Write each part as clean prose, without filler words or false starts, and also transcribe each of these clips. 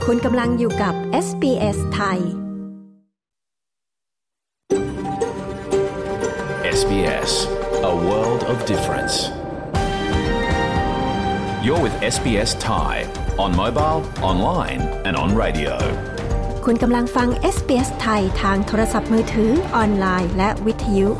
คุณกำลังอยู่กับ SBS ไทย SBS, a world of difference. You're with SBS Thai, on mobile, online and on radio. คุณกำลังฟัง SBS ไทยทางโทรศัพท์มือถือออนไลน์และวิทยุ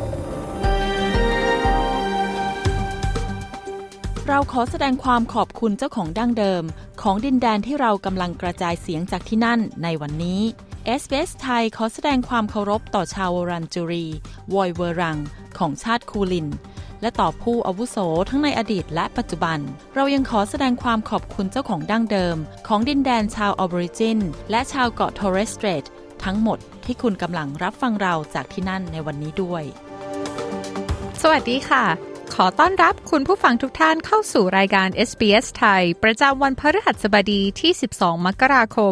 เราขอแสดงความขอบคุณเจ้าของดั้งเดิมของดินแดนที่เรากำลังกระจายเสียงจากที่นั่นในวันนี้ SBS ไทยขอแสดงความเคารพต่อชาววรันจูรีวอยเวอรังของชาติคูลินและต่อผู้อาวุโสทั้งในอดีตและปัจจุบันเรายังขอแสดงความขอบคุณเจ้าของดั้งเดิมของดินแดนชาวออบอริจินและชาวเกาะทอร์เรสสเตรททั้งหมดที่คุณกำลังรับฟังเราจากที่นั่นในวันนี้ด้วยสวัสดีค่ะขอต้อนรับคุณผู้ฟังทุกท่านเข้าสู่รายการ SBS ไทยประจำวันพฤหัสบดีที่12มกราคม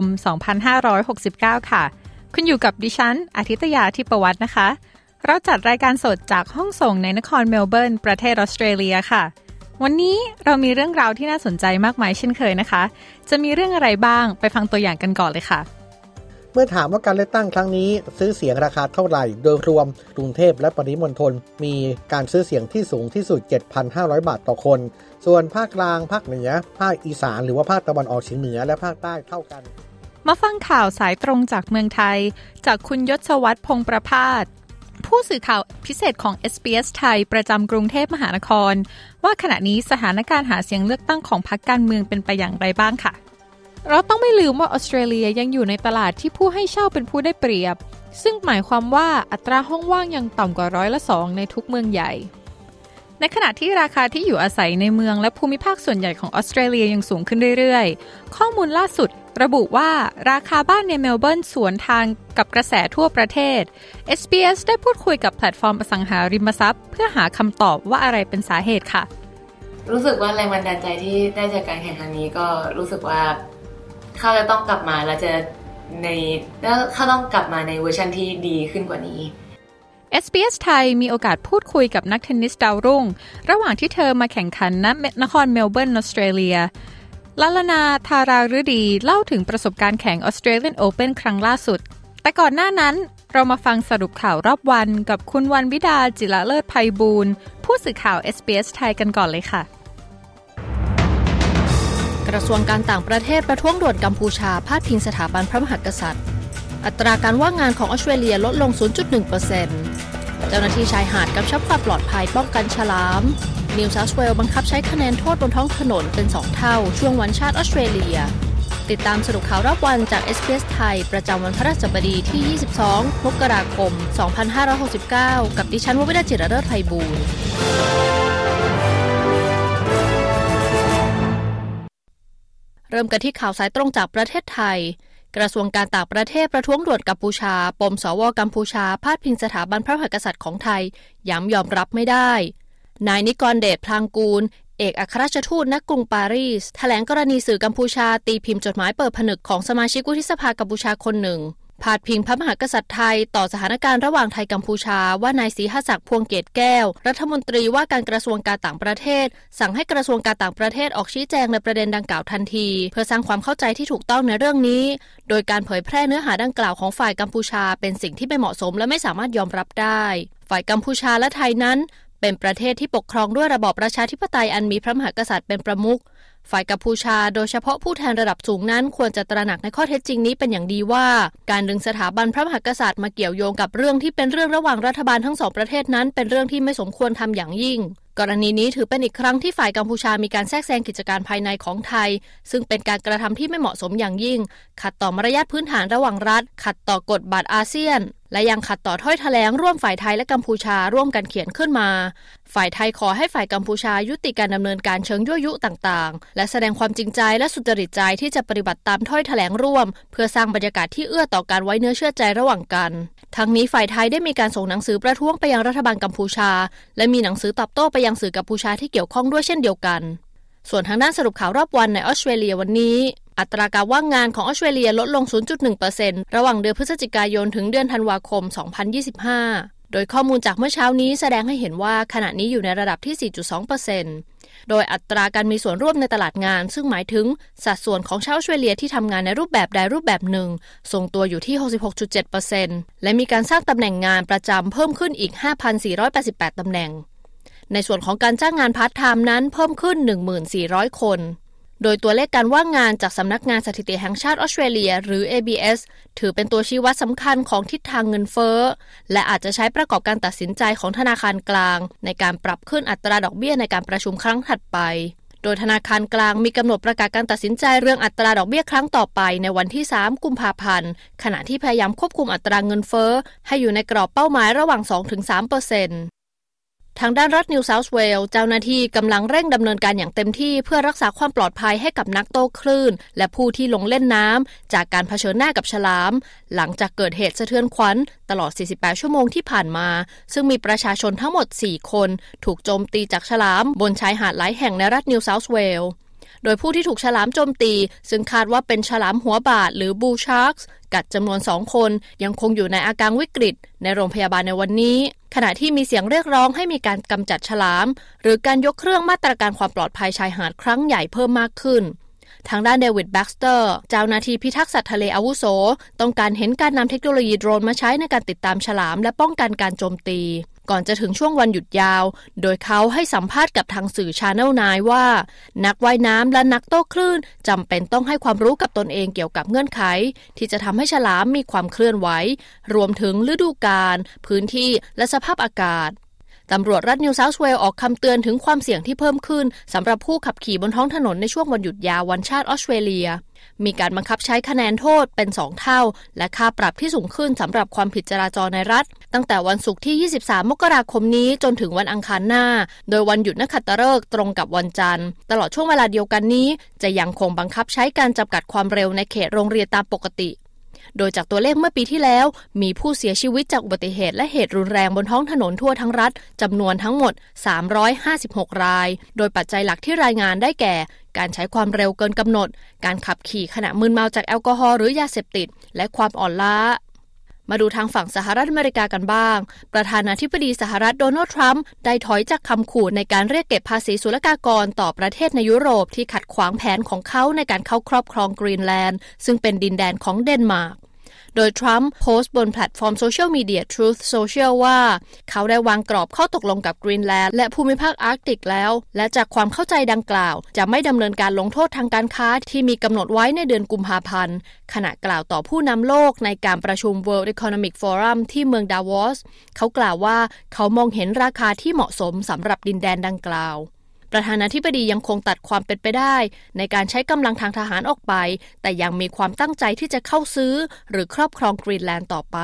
2569ค่ะคุณอยู่กับดิฉันอาทิตยาทิพวัฒน์นะคะเราจัดรายการสดจากห้องส่งในนครเมลเบิร์นประเทศออสเตรเลียค่ะวันนี้เรามีเรื่องราวที่น่าสนใจมากมายเช่นเคยนะคะจะมีเรื่องอะไรบ้างไปฟังตัวอย่างกันก่อนเลยค่ะเมื่อถามว่าการเลือกตั้งครั้งนี้ซื้อเสียงราคาเท่าไหร่โดยรวมกรุงเทพและปริมณฑลมีการซื้อเสียงที่สูงที่สุด 7,500 บาทต่อคนส่วนภาคกลางภาคเหนือภาคอีสานหรือว่าภาคตะวันออกเฉียงเหนือและภาคใต้เท่ากันมาฟังข่าวสายตรงจากเมืองไทยจากคุณยศวัฒน์พงษ์ประภาสผู้สื่อข่าวพิเศษของ SBS ไทยประจำกรุงเทพมหานครว่าขณะนี้สถานการณ์หาเสียงเลือกตั้งของพรรคการเมืองเป็นไปอย่างไรบ้างค่ะเราต้องไม่ลืมว่าออสเตรเลียยังอยู่ในตลาดที่ผู้ให้เช่าเป็นผู้ได้เปรียบซึ่งหมายความว่าอัตราห้องว่างยังต่ำกว่า2%ในทุกเมืองใหญ่ในขณะที่ราคาที่อยู่อาศัยในเมืองและภูมิภาคส่วนใหญ่ของออสเตรเลียยังสูงขึ้นเรื่อยๆข้อมูลล่าสุดระบุว่าราคาบ้านในเมลเบิร์นสวนทางกับกระแสทั่วประเทศ SBS ได้พูดคุยกับแพลตฟอร์มอสังหาริมทรัพย์เพื่อหาคำตอบว่าอะไรเป็นสาเหตุค่ะรู้สึกว่าแรงบันดาลใจที่ได้จากการแข่งครั้งนี้ก็รู้สึกว่าเขาจะต้องกลับมาแล้วเขาต้องกลับมาในเวอร์ชันที่ดีขึ้นกว่านี้ SBS ไทยมีโอกาสพูดคุยกับนักเทนนิสดาวรุ่งระหว่างที่เธอมาแข่งขันณนครเมลเบิร์นออสเตรเลียลลนาธาราฤดีเล่าถึงประสบการณ์แข่ง Australian Open ครั้งล่าสุดแต่ก่อนหน้านั้นเรามาฟังสรุปข่าวรอบวันกับคุณวรรณวิดาจิระเลิศไพบูลย์ผู้สื่อข่าว SBS ไทยกันก่อนเลยค่ะกระทรวงการต่างประเทศประท้วงด่วนกัมพูชาพาดพิงสถาบันพระมหากษัตริย์อัตราการว่างงานของออสเตรเลียลดลง 0.1% เจ้าหน้าที่ชายหาดกำชับความปลอดภัยป้องกันฉลามนิวเซาท์เวลส์บังคับใช้คะแนนโทษบนท้องถนนเป็น2เท่าช่วงวันชาติออสเตรเลียติดตามสรุปข่าวรอบวันจาก SBS ไทยประจำวันพฤหัสบดีที่22มกราคม2569กับดิฉันววิดาจิระเลิศไพบูลย์เริ่มกันที่ข่าวสายตรงจากประเทศไทยกระทรวงการต่างประเทศประท้วงด่วนกัมพูชาปมสวกัมพูชาพาดพิงสถาบันพระมหากษัตริย์ของไทยย้ำยอมรับไม่ได้นายนิกรเดชพลางกูลเอกอัครราชทูตณกรุงปารีสแถลงกรณีสื่อกัมพูชาตีพิมพ์จดหมายเปิดผนึกของสมาชิกวุฒิสภากัมพูชาคนหนึ่งพาดพิงพระมหากษัตริย์ไทยต่อสถานการณ์ระหว่างไทยกัมพูชาว่านายศรีหศักดิ์พวงเกตแก้วรัฐมนตรีว่าการกระทรวงการต่างประเทศสั่งให้กระทรวงการต่างประเทศออกชี้แจงในประเด็นดังกล่าวทันทีเพื่อสร้างความเข้าใจที่ถูกต้องในเรื่องนี้โดยการเผยแพร่เนื้อหาดังกล่าวของฝ่ายกัมพูชาเป็นสิ่งที่ไม่เหมาะสมและไม่สามารถยอมรับได้ฝ่ายกัมพูชาและไทยนั้นเป็นประเทศที่ปกครองด้วยระบอบประชาธิปไตยอันมีพระมหากษัตริย์เป็นประมุขฝ่ายกัมพูชาโดยเฉพาะผู้แทนระดับสูงนั้นควรจะตระหนักในข้อเท็จจริงนี้เป็นอย่างดีว่าการดึงสถาบันพระมหากษัตริย์มาเกี่ยวโยงกับเรื่องที่เป็นเรื่องระหว่างรัฐบาลทั้งสองประเทศนั้นเป็นเรื่องที่ไม่สมควรทำอย่างยิ่งกรณีนี้ถือเป็นอีกครั้งที่ฝ่ายกัมพูชามีการแทรกแซงกิจการภายในของไทยซึ่งเป็นการกระทำที่ไม่เหมาะสมอย่างยิ่งขัดต่อมารยาทพื้นฐานระหว่างรัฐขัดต่อกฎบัตรอาเซียนและยังขัดต่อถ้อยแถลงร่วมฝ่ายไทยและกัมพูชาร่วมกันเขียนขึ้นมาฝ่ายไทยขอให้ฝ่ายกัมพูชายุติการดำเนินการเชิงยั่วยุต่างๆและแสดงความจริงใจและสุจริตใจที่จะปฏิบัติตามถ้อยแถลงร่วมเพื่อสร้างบรรยากาศที่เอื้อต่อการไว้เนื้อเชื่อใจระหว่างกันทั้งนี้ฝ่ายไทยได้มีการส่งหนังสือประท้วงไปยังรัฐบาลกัมพูชาและมีหนังสือตอบโต้ไปยังสื่อกัมพูชาที่เกี่ยวข้องด้วยเช่นเดียวกันส่วนทางด้านสรุปข่าวรอบวันในออสเตรเลียวันนี้อัตราการว่างงานของออสเตรเลียลดลง 0.1% ระหว่างเดือนพฤศจิกายนถึงเดือนธันวาคม 2025โดยข้อมูลจากเมื่อเช้านี้แสดงให้เห็นว่าขณะนี้อยู่ในระดับที่ 4.2% โดยอัตราการมีส่วนร่วมในตลาดงานซึ่งหมายถึงสัดส่วนของชาวออสเตรเลียที่ทำงานในรูปแบบใดรูปแบบหนึ่งทรงตัวอยู่ที่ 66.7% และมีการสร้างตำแหน่งงานประจำเพิ่มขึ้นอีก 5,488 ตำแหน่งในส่วนของการจ้างงานพาร์ทไทม์นั้นเพิ่มขึ้น 1,400 คนโดยตัวเลขการว่างงานจากสำนักงานสถิติแห่งชาติออสเตรเลียหรือ ABS ถือเป็นตัวชี้วัดสำคัญของทิศทางเงินเฟ้อและอาจจะใช้ประกอบการตัดสินใจของธนาคารกลางในการปรับขึ้นอัตราดอกเบี้ยในการประชุมครั้งถัดไปโดยธนาคารกลางมีกำหนดประกาศการตัดสินใจเรื่องอัตราดอกเบี้ยครั้งต่อไปในวันที่ 3 กุมภาพันธ์ขณะที่พยายามควบคุมอัตราเงินเฟ้อให้อยู่ในกรอบเป้าหมายระหว่าง 2-3%ทางด้านรัฐนิวเซาท์เวลส์เจ้าหน้าที่กำลังเร่งดำเนินการอย่างเต็มที่เพื่อรักษาความปลอดภัยให้กับนักโต้คลื่นและผู้ที่ลงเล่นน้ำจากการเผชิญหน้ากับฉลามหลังจากเกิดเหตุสะเทือนขวัญตลอด 48 ชั่วโมงที่ผ่านมาซึ่งมีประชาชนทั้งหมด 4 คนถูกโจมตีจากฉลามบนชายหาดหลายแห่งในรัฐนิวเซาท์เวลส์โดยผู้ที่ถูกฉลามโจมตีซึ่งคาดว่าเป็นฉลามหัวบาดหรือบูลชาร์กส์กัดจำนวน 2 คนยังคงอยู่ในอาการวิกฤตในโรงพยาบาลในวันนี้ขณะที่มีเสียงเรียกร้องให้มีการกำจัดฉลามหรือการยกเครื่องมาตรการความปลอดภัยชายหาดครั้งใหญ่เพิ่มมากขึ้นทางด้านเดวิดแบ็กสเตอร์เจ้าหน้าที่พิทักษ์สัตว์ทะเลอาวุโสต้องการเห็นการนำเทคโนโลยีโดรนมาใช้ในการติดตามฉลามและป้องกันการโจมตีก่อนจะถึงช่วงวันหยุดยาวโดยเขาให้สัมภาษณ์กับทางสื่อ Channel 9 ว่านักว่ายน้ำและนักโต้คลื่นจำเป็นต้องให้ความรู้กับตนเองเกี่ยวกับเงื่อนไขที่จะทำให้ฉลามมีความเคลื่อนไหวรวมถึงฤดูกาลพื้นที่และสภาพอากาศตำรวจรัฐนิวเซาท์เวลส์ออกคำเตือนถึงความเสี่ยงที่เพิ่มขึ้นสำหรับผู้ขับขี่บนท้องถนนในช่วงวันหยุดยาววันชาติออสเตรเลียมีการบังคับใช้คะแนนโทษเป็น2เท่าและค่าปรับที่สูงขึ้นสำหรับความผิดจราจรในรัฐตั้งแต่วันศุกร์ที่23มกราคมนี้จนถึงวันอังคารหน้าโดยวันหยุดนักขัตฤกษ์ตรงกับวันจันทร์ตลอดช่วงเวลาเดียวกันนี้จะยังคงบังคับใช้การจำกัดความเร็วในเขตโรงเรียนตามปกติโดยจากตัวเลขเมื่อปีที่แล้วมีผู้เสียชีวิตจากอุบัติเหตุและเหตุรุนแรงบนท้องถนนทั่วทั้งรัฐจำนวนทั้งหมด356รายโดยปัจจัยหลักที่รายงานได้แก่การใช้ความเร็วเกินกำหนดการขับขี่ขณะมึนเมาจากแอลกอฮอล์หรือยาเสพติดและความอ่อนล้ามาดูทางฝั่งสหรัฐอเมริกากันบ้างประธานาธิบดีสหรัฐโดนัลด์ทรัมป์ได้ถอยจากคำขู่ในการเรียกเก็บภาษีศุลกากรต่อประเทศในยุโรปที่ขัดขวางแผนของเขาในการเข้าครอบครองกรีนแลนด์ซึ่งเป็นดินแดนของเดนมาร์กโดยทรัมป์โพสต์บนแพลตฟอร์มโซเชียลมีเดีย Truth Social ว่าเขาได้วางกรอบข้อตกลงกับกรีนแลนด์และภูมิภาคอาร์กติกแล้วและจากความเข้าใจดังกล่าวจะไม่ดำเนินการลงโทษทางการค้าที่มีกำหนดไว้ในเดือนกุมภาพันธ์ขณะกล่าวต่อผู้นำโลกในการประชุม World Economic Forum ที่เมืองดาวอสเขากล่าวว่าเขามองเห็นราคาที่เหมาะสมสำหรับดินแดนดังกล่าวประธานาธิบดียังคงตัดความเป็นไปได้ในการใช้กำลังทางทหารออกไปแต่ยังมีความตั้งใจที่จะเข้าซื้อหรือครอบครองกรีนแลนด์ต่อไป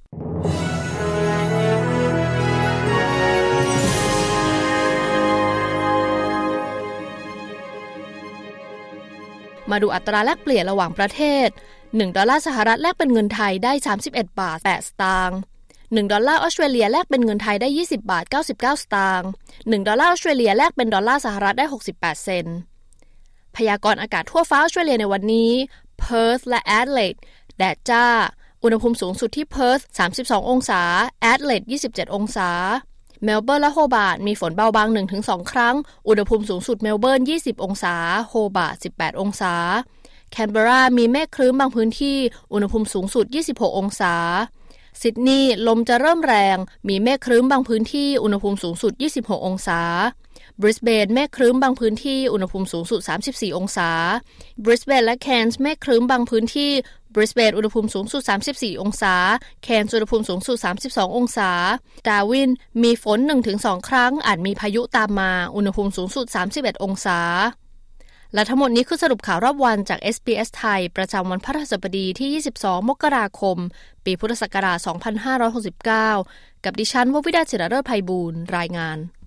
มาดูอัตราแลกเปลี่ยนระหว่างประเทศ1ดอลลาร์สหรัฐแลกเป็นเงินไทยได้31บาท8สตางค์1ดอลลาร์ออสเตรเลียแลกเป็นเงินไทยได้20บาท99สตางค์1ดอลลาร์ออสเตรเลียแลกเป็นดอลลาร์สหรัฐได้68เซนต์พยากรณ์อากาศทั่วฟ้าออสเตรเลียในวันนี้เพิร์ธและแอดเลดแดดจ้าอุณหภูมิสูงสุดที่เพิร์ธ32องศาแอดเลด27องศาเมลเบิร์นและโฮบาร์ตมีฝนเบาบาง 1-2 ครั้งอุณหภูมิสูงสุดเมลเบิร์น20องศาโฮบาร์ต18องศาแคนเบอร์รามีเมฆครึ้มบางพื้นที่อุณหภูมิสูงสุด26องศาซิดนีย์ลมจะเริ่มแรงมีเมฆครึ้มบางพื้นที่อุณหภูมิสูงสุด26องศาบริสเบนเมฆครึ้มบางพื้นที่อุณหภูมิสูงสุด34องศาบริสเบนและแคนส์เมฆครึ้มบางพื้นที่บริสเบนอุณหภูมิสูงสุด34องศาแคนส์อุณหภูมิสูงสุด32องศาดาร์วินมีฝน 1-2 ครั้งอาจมีพายุตามมาอุณหภูมิสูงสุด31องศาและทั้งหมดนี้คือสรุปข่าวรอบวันจาก SBS ไทยประจำวันพฤหัสบดีที่22มกราคมปีพุทธศักราช2569กับดิฉันววิดาจิรเลิศไพบูลย์รายงาน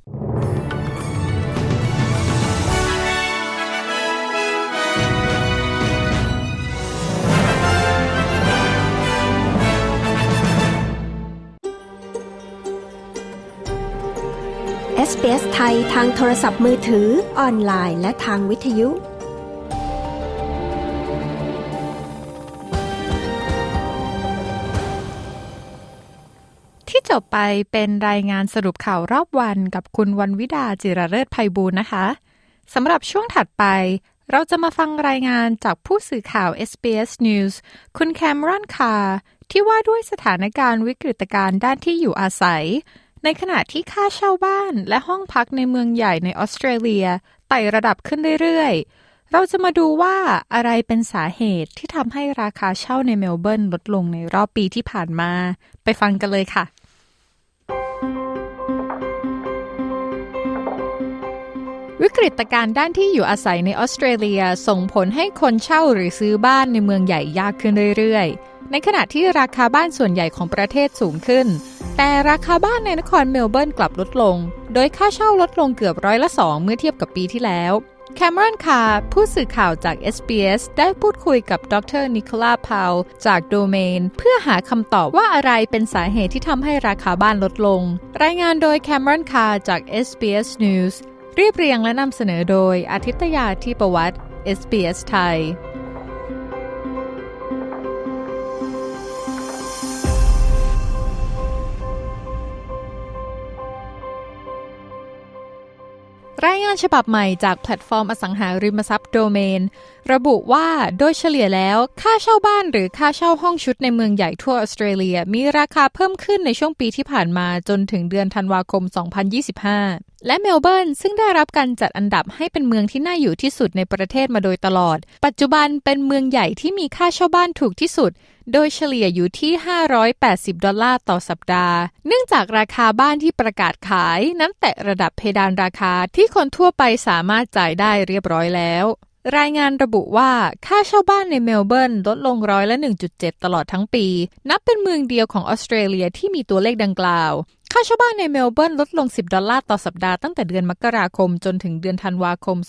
SBS ไทยทางโทรศัพท์มือถือออนไลน์และทางวิทยุที่จบไปเป็นรายงานสรุปข่าวรอบวันกับคุณวรรณวิดาจิรเลิศไพบูลย์นะคะสำหรับช่วงถัดไปเราจะมาฟังรายงานจากผู้สื่อข่าว SBS News คุณแคมรอนคาร์ที่ว่าด้วยสถานการณ์วิกฤตการณ์ด้านที่อยู่อาศัยในขณะที่ค่าเช่าบ้านและห้องพักในเมืองใหญ่ในออสเตรเลียไต่ระดับขึ้นเรื่อยๆเราจะมาดูว่าอะไรเป็นสาเหตุที่ทำให้ราคาเช่าในเมลเบิร์นลดลงในรอบปีที่ผ่านมาไปฟังกันเลยค่ะวิกฤตการณ์ด้านที่อยู่อาศัยในออสเตรเลียส่งผลให้คนเช่าหรือซื้อบ้านในเมืองใหญ่ยากขึ้นเรื่อยๆในขณะที่ราคาบ้านส่วนใหญ่ของประเทศสูงขึ้นแต่ราคาบ้านในนครเมลเบิร์นกลับลดลงโดยค่าเช่าลดลงเกือบ2%เมื่อเทียบกับปีที่แล้วแคมรอนคาร์ผู้สื่อข่าวจาก SBS ได้พูดคุยกับดร.นิโคลาพาวจากโดเมนเพื่อหาคำตอบว่าอะไรเป็นสาเหตุที่ทำให้ราคาบ้านลดลงรายงานโดยแคมรอนคาร์จาก SBS Newsเรียบเรียงและนำเสนอโดยอาทิตยาธีปวัฒน์ SBS ไทยรายงานฉบับใหม่จากแพลตฟอร์มอสังหาริมทรัพย์โดเมนระบุว่าโดยเฉลี่ยแล้วค่าเช่าบ้านหรือค่าเช่าห้องชุดในเมืองใหญ่ทั่วออสเตรเลียมีราคาเพิ่มขึ้นในช่วงปีที่ผ่านมาจนถึงเดือนธันวาคม 2025 และเมลเบิร์นซึ่งได้รับการจัดอันดับให้เป็นเมืองที่น่าอยู่ที่สุดในประเทศมาโดยตลอดปัจจุบันเป็นเมืองใหญ่ที่มีค่าเช่าบ้านถูกที่สุดโดยเฉลี่ยอยู่ที่$580ต่อสัปดาห์เนื่องจากราคาบ้านที่ประกาศขายนั้นแตะระดับเพดานราคาที่คนทั่วไปสามารถจ่ายได้เรียบร้อยแล้วรายงานระบุว่าค่าเช่าบ้านในเมลเบิร์นลดลง1.7%ตลอดทั้งปีนับเป็นเมืองเดียวของออสเตรเลียที่มีตัวเลขดังกล่าวค่าเช่าบ้านในเมลเบิร์นลดลง$10ต่อสัปดาห์ตั้งแต่เดือนมกราคมจนถึงเดือนธันวาคม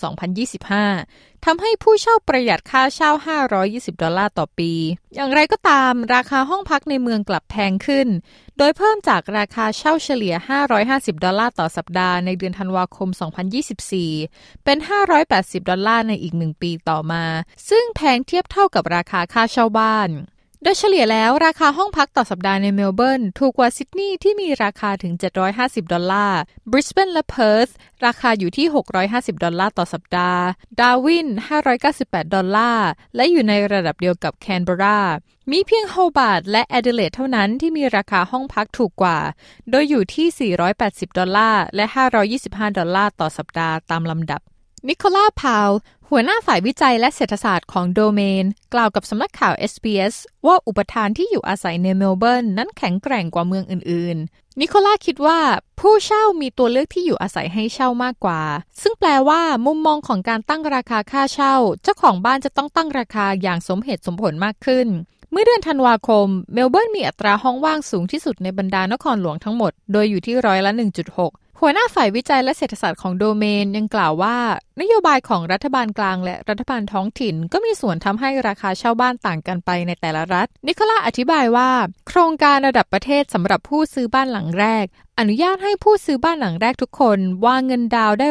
2025 ทำให้ผู้เช่าประหยัดค่าเช่า$520ต่อปีอย่างไรก็ตามราคาห้องพักในเมืองกลับแพงขึ้นโดยเพิ่มจากราคาเช่าเฉลี่ย$550ต่อสัปดาห์ในเดือนธันวาคม 2024 เป็น$580ในอีก1ปีต่อมาซึ่งแพงเทียบเท่ากับราคาค่าเช่าบ้านโดยเฉลี่ยแล้วราคาห้องพักต่อสัปดาห์ในเมลเบิร์นถูกกว่าซิดนีย์ที่มีราคาถึง$750บริสเบนและเพิร์ธราคาอยู่ที่$650ต่อสัปดาห์ดาร์วิน$598และอยู่ในระดับเดียวกับแคนเบอรามีเพียงโฮบาร์ตและแอดิเลดเท่านั้นที่มีราคาห้องพักถูกกว่าโดยอยู่ที่$480และ$525ต่อสัปดาห์ตามลำดับนิโคลาพาวหัวหน้าฝ่ายวิจัยและเศรษฐศาสตร์ของโดเมนกล่าวกับสำนักข่าว SBS ว่าอุปทานที่อยู่อาศัยในเมลเบิร์นนั้นแข็งแกร่งกว่าเมืองอื่นๆนิโคลาคิดว่าผู้เช่ามีตัวเลือกที่อยู่อาศัยให้เช่ามากกว่าซึ่งแปลว่ามุมมองของการตั้งราคาค่าเช่าเจ้าของบ้านจะต้องตั้งราคาอย่างสมเหตุสมผลมากขึ้นเมื่อเดือนธันวาคมเมลเบิร์นมีอัตราห้องว่างสูงที่สุดในบรรดานครหลวงทั้งหมดโดยอยู่ที่1.6%หัวหน้าฝ่ายวิจัยและเศรษฐศาสตร์ของโดเมนยังกล่าวว่านโยบายของรัฐบาลกลางและรัฐบาลท้องถิ่นก็มีส่วนทำให้ราคาเช่าบ้านต่างกันไปในแต่ละรัฐนิโคลาอธิบายว่าโครงการระดับประเทศสำหรับผู้ซื้อบ้านหลังแรกอนุญาตให้ผู้ซื้อบ้านหลังแรกทุกคนวางเงินดาวน์ได้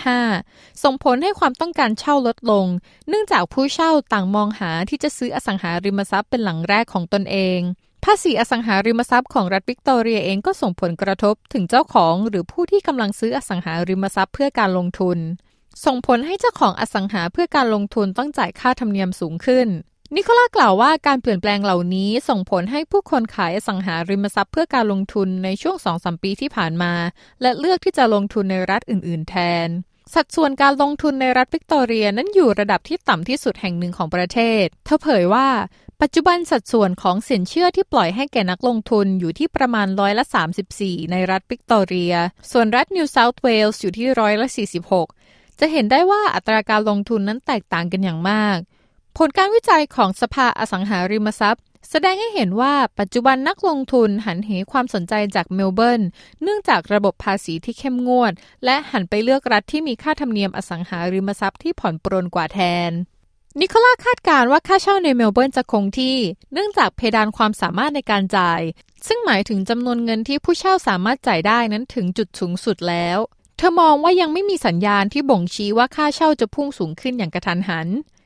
5%ส่งผลให้ความต้องการเช่าลดลงเนื่องจากผู้เช่าต่างมองหาที่จะซื้ออสังหาริมทรัพย์เป็นหลังแรกของตนเองภาษีอสังหาริมทรัพย์ของรัฐวิกตอเรียเองก็ส่งผลกระทบถึงเจ้าของหรือผู้ที่กำลังซื้ออสังหาริมทรัพย์เพื่อการลงทุนส่งผลให้เจ้าของอสังหาเพื่อการลงทุนต้องจ่ายค่าธรรมเนียมสูงขึ้นนิโคลากล่าวว่าการเปลี่ยนแปลงเหล่านี้ส่งผลให้ผู้คนขายอสังหาริมทรัพย์เพื่อการลงทุนในช่วง 2-3 ปีที่ผ่านมาและเลือกที่จะลงทุนในรัฐอื่นๆแทนสัดส่วนการลงทุนในรัฐวิกตอเรียนั้นอยู่ระดับที่ต่ำที่สุดแห่งหนึ่งของประเทศเธอเผยว่าปัจจุบันสัดส่วนของสินเชื่อที่ปล่อยให้แก่นักลงทุนอยู่ที่ประมาณ34%ในรัฐวิกตอเรียส่วนรัฐนิวเซาท์เวลส์อยู่ที่46%จะเห็นได้ว่าอัตราการลงทุนนั้นแตกต่างกันอย่างมากผลการวิจัยของสภาอสังหาริมทรัพย์แสดงให้เห็นว่าปัจจุบันนักลงทุนหันเหความสนใจจากเมลเบิร์นเนื่องจากระบบภาษีที่เข้มงวดและหันไปเลือกรัฐที่มีค่าธรรมเนียมอสังหาริมทรัพย์ที่ผ่อนปรนกว่าแทนนิโคลาคาดการณ์ว่าค่าเช่าในเมลเบิร์นจะคงที่เนื่องจากเพดานความสามารถในการจ่ายซึ่งหมายถึงจำนวนเงินที่ผู้เช่าสามารถจ่ายได้นั้นถึงจุดสูงสุดแล้ว เธอมองว่ายังไม่มีสัญญาณที่บ่งชี้ว่าค่าเช่าจะพุ่งสูงขึ้นอย่างกระทันหัน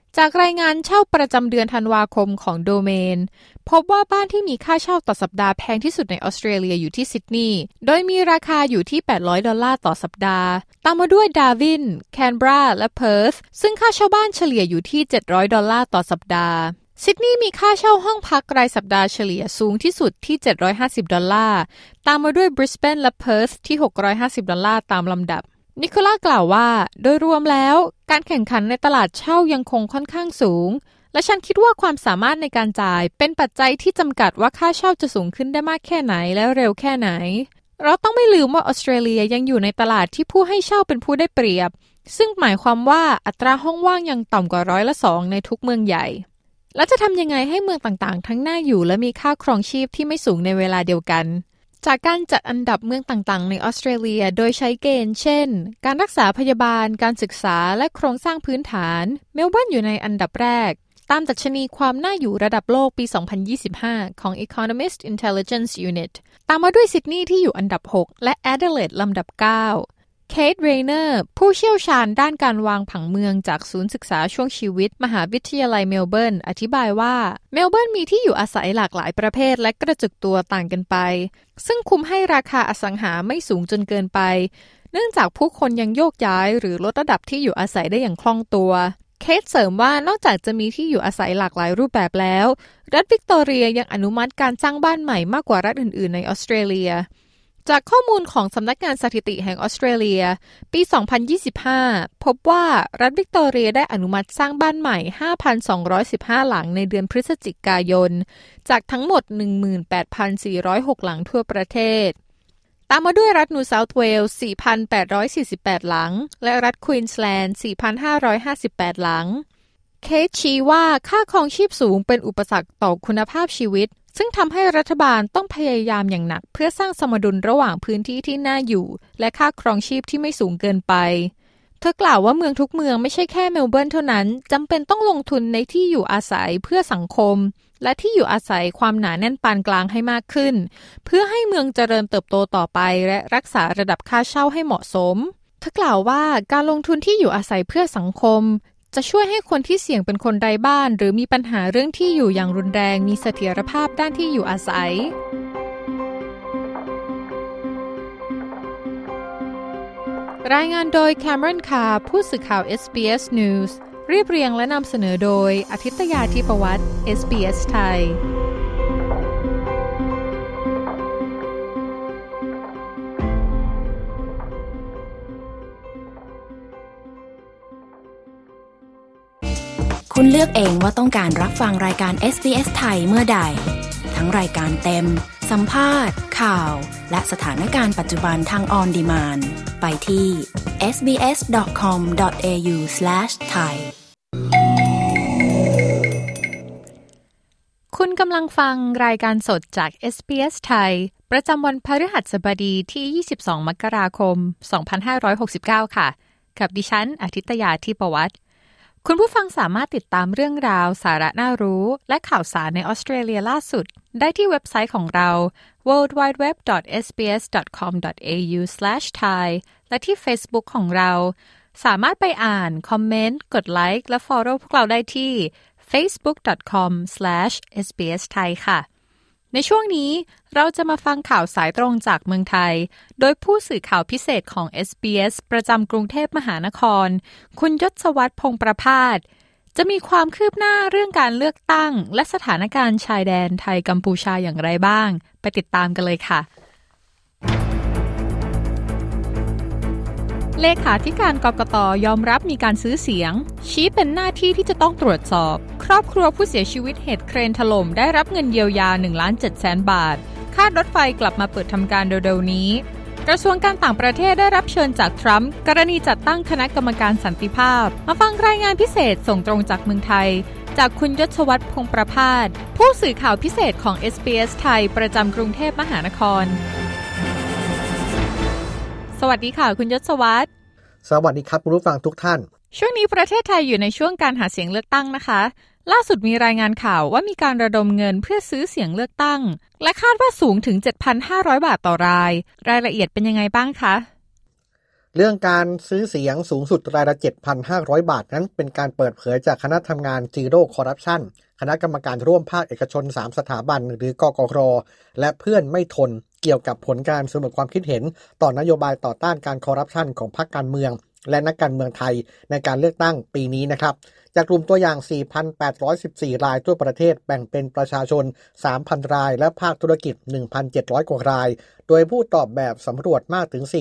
จากรายงานเช่าประจำเดือนธันวาคมของโดเมนพบว่าบ้านที่มีค่าเช่าต่อสัปดาห์แพงที่สุดในออสเตรเลียอยู่ที่ซิดนีย์โดยมีราคาอยู่ที่$800ต่อสัปดาห์ตามมาด้วยดาร์วินแคนเบราและเพิร์ธซึ่งค่าเช่าบ้านเฉลี่ยอยู่ที่$700ต่อสัปดาห์ซิดนีย์มีค่าเช่าห้องพักรายสัปดาห์เฉลี่ยสูงที่สุดที่$750ตามมาด้วยบริสเบนและเพิร์ธที่$650ตามลำดับนิโคล่ากล่าวว่าโดยรวมแล้วการแข่งขันในตลาดเช่ายังคงค่อนข้างสูงและฉันคิดว่าความสามารถในการจ่ายเป็นปัจจัยที่จำกัดว่าค่าเช่าจะสูงขึ้นได้มากแค่ไหนและเร็วแค่ไหนเราต้องไม่ลืมว่าออสเตรเลียยังอยู่ในตลาดที่ผู้ให้เช่าเป็นผู้ได้เปรียบซึ่งหมายความว่าอัตราห้องว่างยังต่ำกว่า2%ในทุกเมืองใหญ่แล้วจะทำยังไงให้เมืองต่างๆทั้งน่าอยู่และมีค่าครองชีพที่ไม่สูงในเวลาเดียวกันจากการจัดอันดับเมืองต่างๆในออสเตรเลียโดยใช้เกณฑ์เช่นการรักษาพยาบาลการศึกษาและโครงสร้างพื้นฐานเมลเบิร์นอยู่ในอันดับแรกตามดัชนีความน่าอยู่ระดับโลกปี 2025 ของ Economist Intelligence Unit ตามมาด้วยซิดนีย์ที่อยู่อันดับ 6 และแอดิเลดลำดับ 9 เคท เรเนอร์ผู้เชี่ยวชาญด้านการวางผังเมืองจากศูนย์ศึกษาช่วงชีวิตมหาวิทยาลัยเมลเบิร์นอธิบายว่าเมลเบิร์นมีที่อยู่อาศัยหลากหลายประเภทและกระจุกตัวต่างกันไปซึ่งคุมให้ราคาอสังหาไม่สูงจนเกินไปเนื่องจากผู้คนยังโยกย้ายหรือลดระดับที่อยู่อาศัยได้อย่างคล่องตัวเคทเสริมว่านอกจากจะมีที่อยู่อาศัยหลากหลายรูปแบบแล้วรัฐวิกตอเรียยังอนุมัติการสร้างบ้านใหม่มากกว่ารัฐอื่นๆในออสเตรเลียจากข้อมูลของสำนักงานสถิติแห่งออสเตรเลียปี 2025 พบว่ารัฐวิกตอเรียได้อนุมัติสร้างบ้านใหม่ 5,215 หลังในเดือนพฤศจิกายนจากทั้งหมด 18,406 หลังทั่วประเทศตามมาด้วยรัฐนิวเซาท์เวลส์ 4,848 หลังและรัฐควีนส์แลนด์ 4,558 หลังเคทชี้ว่าค่าครองชีพสูงเป็นอุปสรรคต่อคุณภาพชีวิตซึ่งทำให้รัฐบาลต้องพยายามอย่างหนักเพื่อสร้างสมดุลระหว่างพื้นที่ที่น่าอยู่และค่าครองชีพที่ไม่สูงเกินไปเธอกล่าวว่าเมืองทุกเมืองไม่ใช่แค่เมลเบิร์นเท่านั้นจำเป็นต้องลงทุนในที่อยู่อาศัยเพื่อสังคมและที่อยู่อาศัยความหนาแน่นปานกลางให้มากขึ้นเพื่อให้เมืองเจริญเติบโตต่อไปและรักษาระดับค่าเช่าให้เหมาะสมเธอกล่าวว่าการลงทุนที่อยู่อาศัยเพื่อสังคมจะช่วยให้คนที่เสี่ยงเป็นคนไร้บ้านหรือมีปัญหาเรื่องที่อยู่อย่างรุนแรงมีเสถียรภาพด้านที่อยู่อาศัยรายงานโดยแคมรอนคาร์ผู้สื่อข่าว SBS News เรียบเรียงและนำเสนอโดยอาทิตยาธิปวัฒน์ SBS ไทยคุณเลือกเองว่าต้องการรับฟังรายการ SBS ไทยเมื่อใดทั้งรายการเต็มสัมภาษณ์ข่าวและสถานการณ์ปัจจุบันทางออนดีมานด์ไปที่ sbs.com.au/thai คุณกำลังฟังรายการสดจาก SBS ไทยประจำวันพฤหัสบดีที่22มกราคม2569ค่ะกับดิฉันอาทิตยาธิปวัฒน์คุณผู้ฟังสามารถติดตามเรื่องราวสาระน่ารู้และข่าวสารในออสเตรเลียล่าสุดได้ที่เว็บไซต์ของเรา worldwideweb.sbs.com.au/thai และที่ Facebook ของเราสามารถไปอ่านคอมเมนต์กดไลค์และ follow พวกเราได้ที่ facebook.com/sbsthai ค่ะในช่วงนี้เราจะมาฟังข่าวสายตรงจากเมืองไทยโดยผู้สื่อข่าวพิเศษของ SBS ประจำกรุงเทพมหานครคุณยศวรรษ พงษ์ประภาสจะมีความคืบหน้าเรื่องการเลือกตั้งและสถานการณ์ชายแดนไทยกัมพูชาอย่างไรบ้างไปติดตามกันเลยค่ะเลขาธิการกกต.ยอมรับมีการซื้อเสียงชี้เป็นหน้าที่ที่จะต้องตรวจสอบครอบครัวผู้เสียชีวิตเหตุเครนถล่มได้รับเงินเยียวยา 1,700,000 บาทค่ารถไฟกลับมาเปิดทำการเร็วๆนี้กระทรวงการต่างประเทศได้รับเชิญจากทรัมป์กรณีจัดตั้งคณะกรรมการสันติภาพมาฟังรายงานพิเศษส่งตรงจากเมืองไทยจากคุณยศวรรษ พงษ์ประภาสผู้สื่อข่าวพิเศษของ SBS ไทยประจำกรุงเทพมหานครสวัสดีค่ะคุณยศวรรษสวัสดีครับคุณผู้ฟังทุกท่านช่วงนี้ประเทศไทยอยู่ในช่วงการหาเสียงเลือกตั้งนะคะล่าสุดมีรายงานข่าวว่ามีการระดมเงินเพื่อซื้อเสียงเลือกตั้งและคาดว่าสูงถึง 7,500 บาทต่อรายละเอียดเป็นยังไงบ้างคะเรื่องการซื้อเสียงสูงสุดรายละ 7,500 บาทนั้นเป็นการเปิดเผยจากคณะทำงาน Zero Corruption คณะกรรมการร่วมภาคเอกชน3สถาบันหรือกกร.และเพื่อนไม่ทนเกี่ยวกับผลการสำรวจความคิดเห็นต่อนโยบายต่อต้านการคอร์รัปชันของพรรคการเมืองและนักการเมืองไทยในการเลือกตั้งปีนี้นะครับจากกลุ่มตัวอย่าง 4,814 รายทั่วประเทศแบ่งเป็นประชาชน 3,000 รายและภาคธุรกิจ 1,700 กว่ารายโดยผู้ตอบแบบสำรวจมากถึง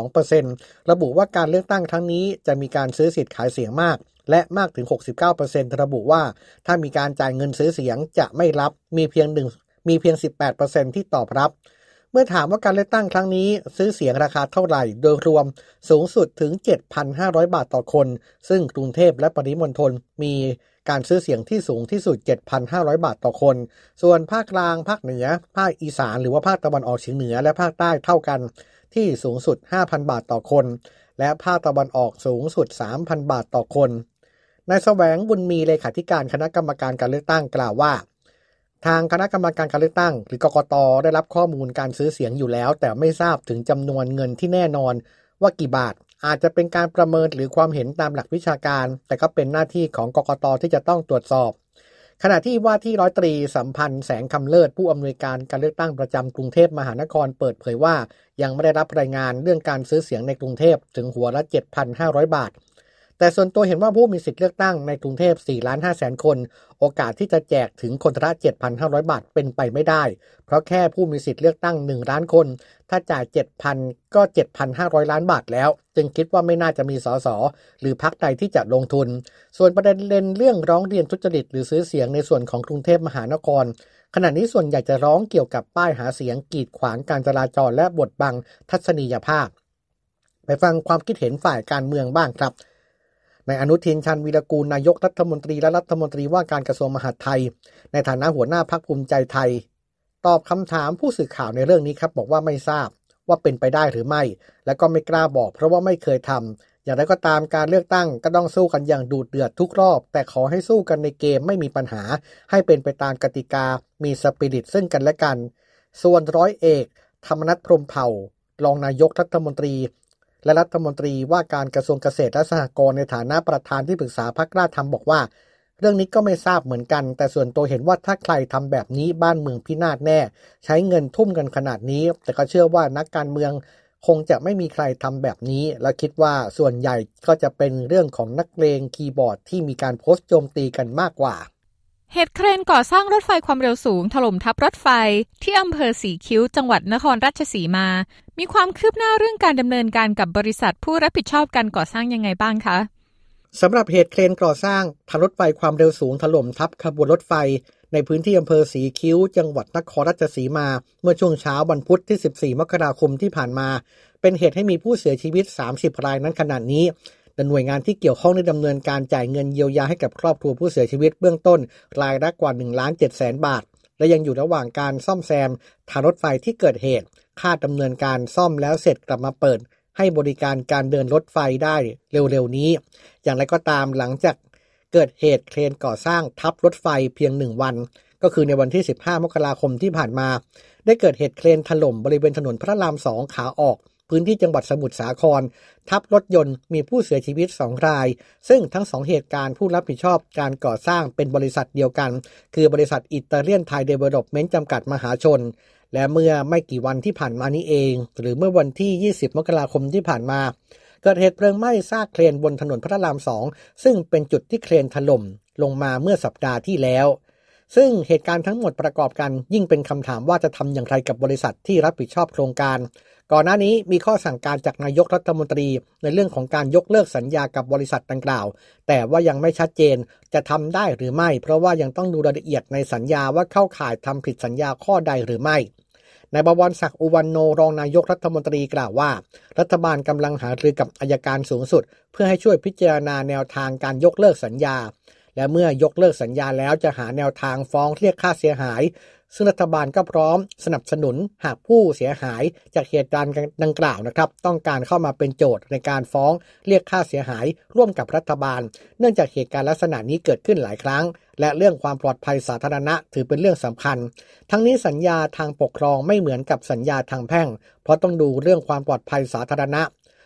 42% ระบุว่าการเลือกตั้งครั้งนี้จะมีการซื้อสิทธิ์ขายเสียงมากและมากถึง 69% ระบุว่าถ้ามีการจ่ายเงินซื้อเสียงจะไม่รับมีเพียง 18% ที่ตอบรับเมื่อถามว่าการเลือกตั้งครั้งนี้ซื้อเสียงราคาเท่าไหร่โดยรวมสูงสุดถึง 7,500 บาทต่อคนซึ่งกรุงเทพและปริมณฑลมีการซื้อเสียงที่สูงที่สุด 7,500 บาทต่อคนส่วนภาคกลางภาคเหนือภาคอีสานหรือว่าภาคตะวันออกเฉียงเหนือและภาคใต้เท่ากันที่สูงสุด 5,000 บาทต่อคนและภาคตะวันออกสูงสุด 3,000 บาทต่อคนนายแสวงบุญมีเลขาธิการคณะกรรมการการเลือกตั้งกล่าวว่าทางคณะกรรมการการเลือกตั้งหรือกกต.ได้รับข้อมูลการซื้อเสียงอยู่แล้วแต่ไม่ทราบถึงจำนวนเงินที่แน่นอนว่ากี่บาทอาจจะเป็นการประเมินหรือความเห็นตามหลักวิชาการแต่ก็เป็นหน้าที่ของกกต.ที่จะต้องตรวจสอบขณะที่ว่าที่ร้อยตรีสัมพันธ์แสงคำเลิศผู้อำนวยการการเลือกตั้งประจำกรุงเทพมหานครเปิดเผยว่ายังไม่ได้รับรายงานเรื่องการซื้อเสียงในกรุงเทพถึงหัวละ 7,500 บาทแต่ส่วนตัวเห็นว่าผู้มีสิทธิเลือกตั้งในกรุงเทพ 4,500,000 คนโอกาสที่จะแจกถึงคนละ 7,500 บาทเป็นไปไม่ได้เพราะแค่ผู้มีสิทธิเลือกตั้ง1ล้านคนถ้าจ่าย 7,000 ก็ 7,500 ล้านบาทแล้วจึงคิดว่าไม่น่าจะมีสสหรือพรรคใดที่จะลงทุนส่วนประเด็นเรื่องร้องเรียนทุจริตหรือซื้อเสียงในส่วนของกรุงเทพมหานครขณะนี้ส่วนใหญ่จะร้องเกี่ยวกับป้ายหาเสียงกีดขวางการจราจรและบดบังทัศนียภาพไปฟังความคิดเห็นฝ่ายการเมืองบ้างครับนายอนุทิน ชาญวีรกูลนายกรัฐมนตรีและรัฐมนตรีว่าการกระทรวงมหาดไทยในฐานะหัวหน้าพรรคภูมิใจไทยตอบคำถามผู้สื่อข่าวในเรื่องนี้ครับบอกว่าไม่ทราบว่าเป็นไปได้หรือไม่และก็ไม่กล้าบอกเพราะว่าไม่เคยทำอย่างไรก็ตามการเลือกตั้งก็ต้องสู้กันอย่างดุเดือดทุกรอบแต่ขอให้สู้กันในเกมไม่มีปัญหาให้เป็นไปตามกติกามีสปิริตซึ่งกันและกันส่วนร้อยเอกธรรมนัส พรหมเผ่ารองนายกรัฐมนตรีและรัฐมนตรีว่าการกระทรวงเกษตรและสหกรณ์ในฐานะประธานที่ปรึกษาพรรคกล้าทำบอกว่าเรื่องนี้ก็ไม่ทราบเหมือนกันแต่ส่วนตัวเห็นว่าถ้าใครทำแบบนี้บ้านเมืองพินาศแน่ใช้เงินทุ่มกันขนาดนี้แต่ก็เชื่อว่านักการเมืองคงจะไม่มีใครทำแบบนี้และคิดว่าส่วนใหญ่ก็จะเป็นเรื่องของนักเลงคีย์บอร์ดที่มีการโพสต์โจมตีกันมากกว่าเหตุเครนก่อสร้างรถไฟความเร็วสูงถล่มทับรถไฟที่อำเภอสีคิ้วจังหวัดนครราชสีมามีความคืบหน้าเรื่องการดำเนินการกับบริษัทผู้รับผิดชอบการก่อสร้างยังไงบ้างคะสำหรับเหตุเครนก่อสร้างทางรถไฟความเร็วสูงถล่มทับขบวนรถไฟในพื้นที่อำเภอสีคิ้วจังหวัดนครราชสีมาเมื่อช่วงเช้าวันพุธที่ 14 มกราคมที่ผ่านมาเป็นเหตุให้มีผู้เสียชีวิต30 รายนั้นขณะนี้หน่วยงานที่เกี่ยวข้องได้ดำเนินการจ่ายเงินเยียวยาให้กับครอบครัวผู้เสียชีวิตเบื้องต้นรายละกว่า 1,700,000 บาทและยังอยู่ระหว่างการซ่อมแซมทางรถไฟที่เกิดเหตุคาดดำเนินการซ่อมแล้วเสร็จกลับมาเปิดให้บริการการเดินรถไฟได้เร็วๆนี้อย่างไรก็ตามหลังจากเกิดเหตุเครนก่อสร้างทับรถไฟเพียง1วันก็คือในวันที่15 มกราคมที่ผ่านมาได้เกิดเหตุเครนถล่มบริเวณถนนพระราม 2ขาออกพื้นที่จังหวัดสมุทรสาครทับรถยนต์มีผู้เสียชีวิต2รายซึ่งทั้ง2เหตุการณ์ผู้รับผิดชอบการก่อสร้างเป็นบริษัทเดียวกันคือบริษัทอิตาเลียนไทยเดเวลลอปเมนต์จำกัดมหาชนและเมื่อไม่กี่วันที่ผ่านมานี้เองหรือเมื่อวันที่20 มกราคมที่ผ่านมาเกิดเหตุเพลิงไหม้ซากเครนบนถนนพระราม 2ซึ่งเป็นจุดที่เครนถล่มลงมาเมื่อสัปดาห์ที่แล้วซึ่งเหตุการณ์ทั้งหมดประกอบกันยิ่งเป็นคำถามว่าจะทำอย่างไรกับบริษัทที่รับผิดชอบโครงการก่อนหน้านี้มีข้อสั่งการจากนายกรัฐมนตรีในเรื่องของการยกเลิกสัญญากับบริษัทดังกล่าวแต่ว่ายังไม่ชัดเจนจะทำได้หรือไม่เพราะว่ายังต้องดูรายละเอียดในสัญญาว่าเข้าข่ายทำผิดสัญญาข้อใดหรือไม่นายบวรศักดิ์อุวันโนรองนายกรัฐมนตรีกล่าวว่ารัฐบาลกำลังหารือกับอัยการสูงสุดเพื่อให้ช่วยพิจารณาแนวทางการยกเลิกสัญญาและเมื่อยกเลิกสัญญาแล้วจะหาแนวทางฟ้องเรียกค่าเสียหายซึ่งรัฐบาลก็พร้อมสนับสนุนหากผู้เสียหายจากเหตุการณ์ดังกล่าวนะครับต้องการเข้ามาเป็นโจทย์ในการฟ้องเรียกค่าเสียหายร่วมกับรัฐบาลเนื่องจากเหตุการณ์ลักษณะนี้เกิดขึ้นหลายครั้งและเรื่องความปลอดภัยสาธารณะถือเป็นเรื่องสำคัญทั้งนี้สัญญาทางปกครองไม่เหมือนกับสัญญาทางแพ่งเพราะต้องดูเรื่องความปลอดภัยสาธารณะ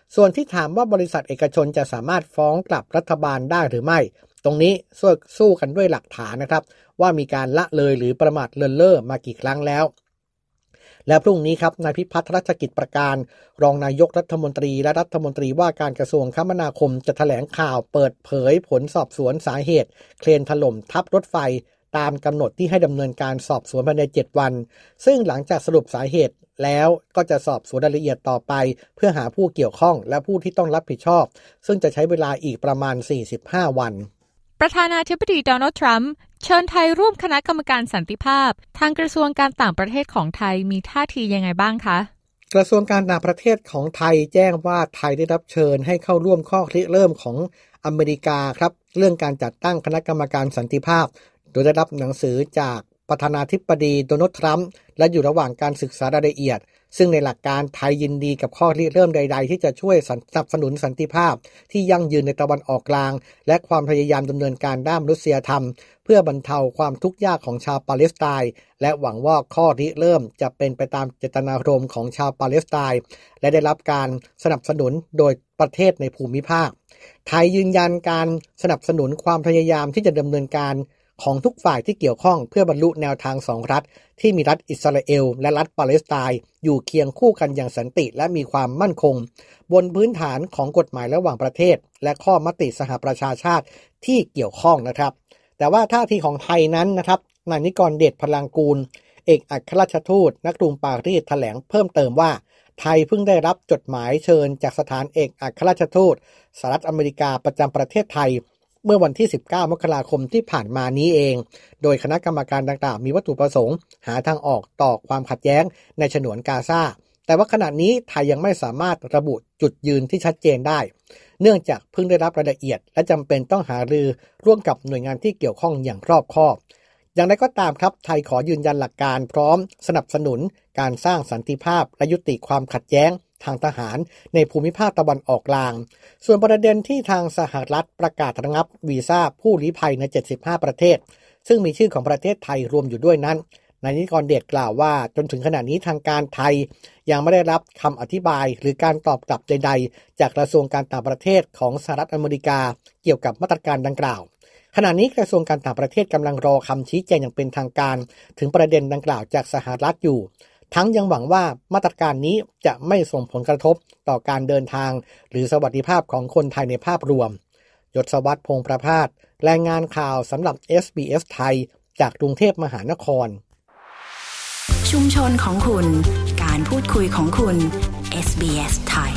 ส่วนที่ถามว่าบริษัทเอกชนจะสามารถฟ้องกลับรัฐบาลได้หรือไม่ตรงนี้สู้กันด้วยหลักฐานนะครับว่ามีการละเลยหรือประมาทเลินเล่อมากี่ครั้งแล้วและพรุ่งนี้ครับนายพิพัฒน์รัชกิจประการรองนายกรัฐมนตรีและรัฐมนตรีว่าการกระทรวงคมนาคมจะแถลงข่าวเปิดเผยผลสอบสวนสาเหตุเครนถล่มทับรถไฟตามกำหนดที่ให้ดำเนินการสอบสวนภายใน7วันซึ่งหลังจากสรุปสาเหตุแล้วก็จะสอบสวนรายละเอียดต่อไปเพื่อหาผู้เกี่ยวข้องและผู้ที่ต้องรับผิดชอบซึ่งจะใช้เวลาอีกประมาณ45วันประธานาธิบดีโดนัลด์ทรัมป์เชิญไทยร่วมคณะกรรมการสันติภาพทางกระทรวงการต่างประเทศของไทยมีท่าทียังไงบ้างคะกระทรวงการต่างประเทศของไทยแจ้งว่าไทยได้รับเชิญให้เข้าร่วมข้อริเริ่มของอเมริกาครับเรื่องการจัดตั้งคณะกรรมการสันติภาพโดยได้รับหนังสือจากประธานาธิบดีโดนัลด์ทรัมป์และอยู่ระหว่างการศึกษารายละเอียดซึ่งในหลักการไทยยินดีกับข้อริเริ่มใดๆที่จะช่วยสนับสนุนสันติภาพที่ยั่งยืนในตะวันออกกลางและความพยายามดำเนินการด้านมนุษยธรรมเพื่อบรรเทาความทุกข์ยากของชาวปาเลสไตน์และหวังว่าข้อริเริ่มจะเป็นไปตามเจตนารมณ์ของชาวปาเลสไตน์และได้รับการสนับสนุนโดยประเทศในภูมิภาคไทยยืนยันการสนับสนุนความพยายามที่จะดำเนินการของทุกฝ่ายที่เกี่ยวข้องเพื่อบรรลุแนวทาง2รัฐที่มีรัฐอิสราเอลและรัฐปาเลสไตน์อยู่เคียงคู่กันอย่างสันติและมีความมั่นคงบนพื้นฐานของกฎหมายระหว่างประเทศและข้อมติสหประชาชาติที่เกี่ยวข้องนะครับแต่ว่าท่าทีของไทยนั้นนะครับนายนิกรเดชพลังกูลเอกอัครราชทูตณกรุงปารีสแถลงเพิ่มเติมว่าไทยเพิ่งได้รับจดหมายเชิญจากสถานเอกอัครราชทูตสหรัฐอเมริกาประจำประเทศไทยเมื่อวันที่19มกราคมที่ผ่านมานี้เองโดยคณะกรรมการดังกล่าวมีวัตถุประสงค์หาทางออกต่อความขัดแย้งในฉนวนกาซาแต่ว่าขณะนี้ไทยยังไม่สามารถระบุจุดยืนที่ชัดเจนได้เนื่องจากเพิ่งได้รับรายละเอียดและจำเป็นต้องหารือร่วมกับหน่วยงานที่เกี่ยวข้องอย่างรอบคอบอย่างไรก็ตามครับไทยขอยืนยันหลักการพร้อมสนับสนุนการสร้างสันติภาพและยุติความขัดแย้งทางทหารในภูมิภาคตะวันออกกลางส่วนประเด็นที่ทางสหรัฐประกาศระงับวีซ่าผู้ลี้ภัยใน75ประเทศซึ่งมีชื่อของประเทศไทยรวมอยู่ด้วยนั้นนายนิกรเดชกล่าวว่าจนถึงขณะนี้ทางการไทยยังไม่ได้รับคำอธิบายหรือการตอบกลับใดๆจากกระทรวงการต่างประเทศของสหรัฐอเมริกาเกี่ยวกับมาตรการดังกล่าวขณะนี้กระทรวงการต่างประเทศกำลังรอคำชี้แจงอย่างเป็นทางการถึงประเด็นดังกล่าวจากสหรัฐอยู่ทั้งยังหวังว่ามาตรการนี้จะไม่ส่งผลกระทบต่อการเดินทางหรือสวัสดิภาพของคนไทยในภาพรวมยศวัฒน์พงษ์ประภาสรายงานข่าวสำหรับ SBS ไทยจากกรุงเทพมหานครชุมชนของคุณการพูดคุยของคุณ SBS ไทย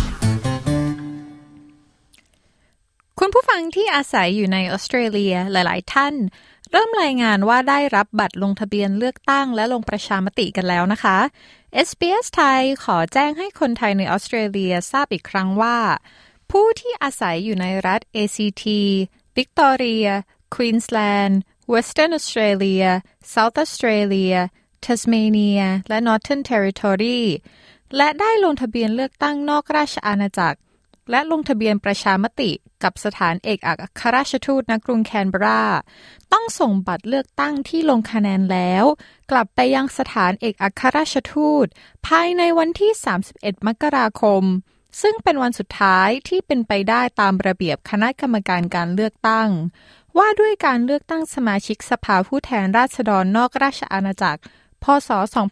คุณผู้ฟังที่อาศัยอยู่ในออสเตรเลียหลายๆท่านเริ่มรายงานว่าได้รับบัตรลงทะเบียนเลือกตั้งและลงประชามติกันแล้วนะคะ SBS ไทยขอแจ้งให้คนไทยในออสเตรเลียทราบอีกครั้งว่าผู้ที่อาศัยอยู่ในรัฐ ACT วิกตอเรีย ควีนสแลนด์ Western Australia South Australia ทัสเมเนียและ Northern Territory และได้ลงทะเบียนเลือกตั้งนอกราชอาณาจักรและลงทะเบียนประชามติกับสถานเอกอัครราชทูตณกรุงแคนเบราต้องส่งบัตรเลือกตั้งที่ลงคะแนนแล้วกลับไปยังสถานเอกอัครราชทูตภายในวันที่31มกราคมซึ่งเป็นวันสุดท้ายที่เป็นไปได้ตามระเบียบคณะกรรมการการเลือกตั้งว่าด้วยการเลือกตั้งสมาชิกสภาผู้แทนราษฎรนอกราชอาณาจักรพ.ศ.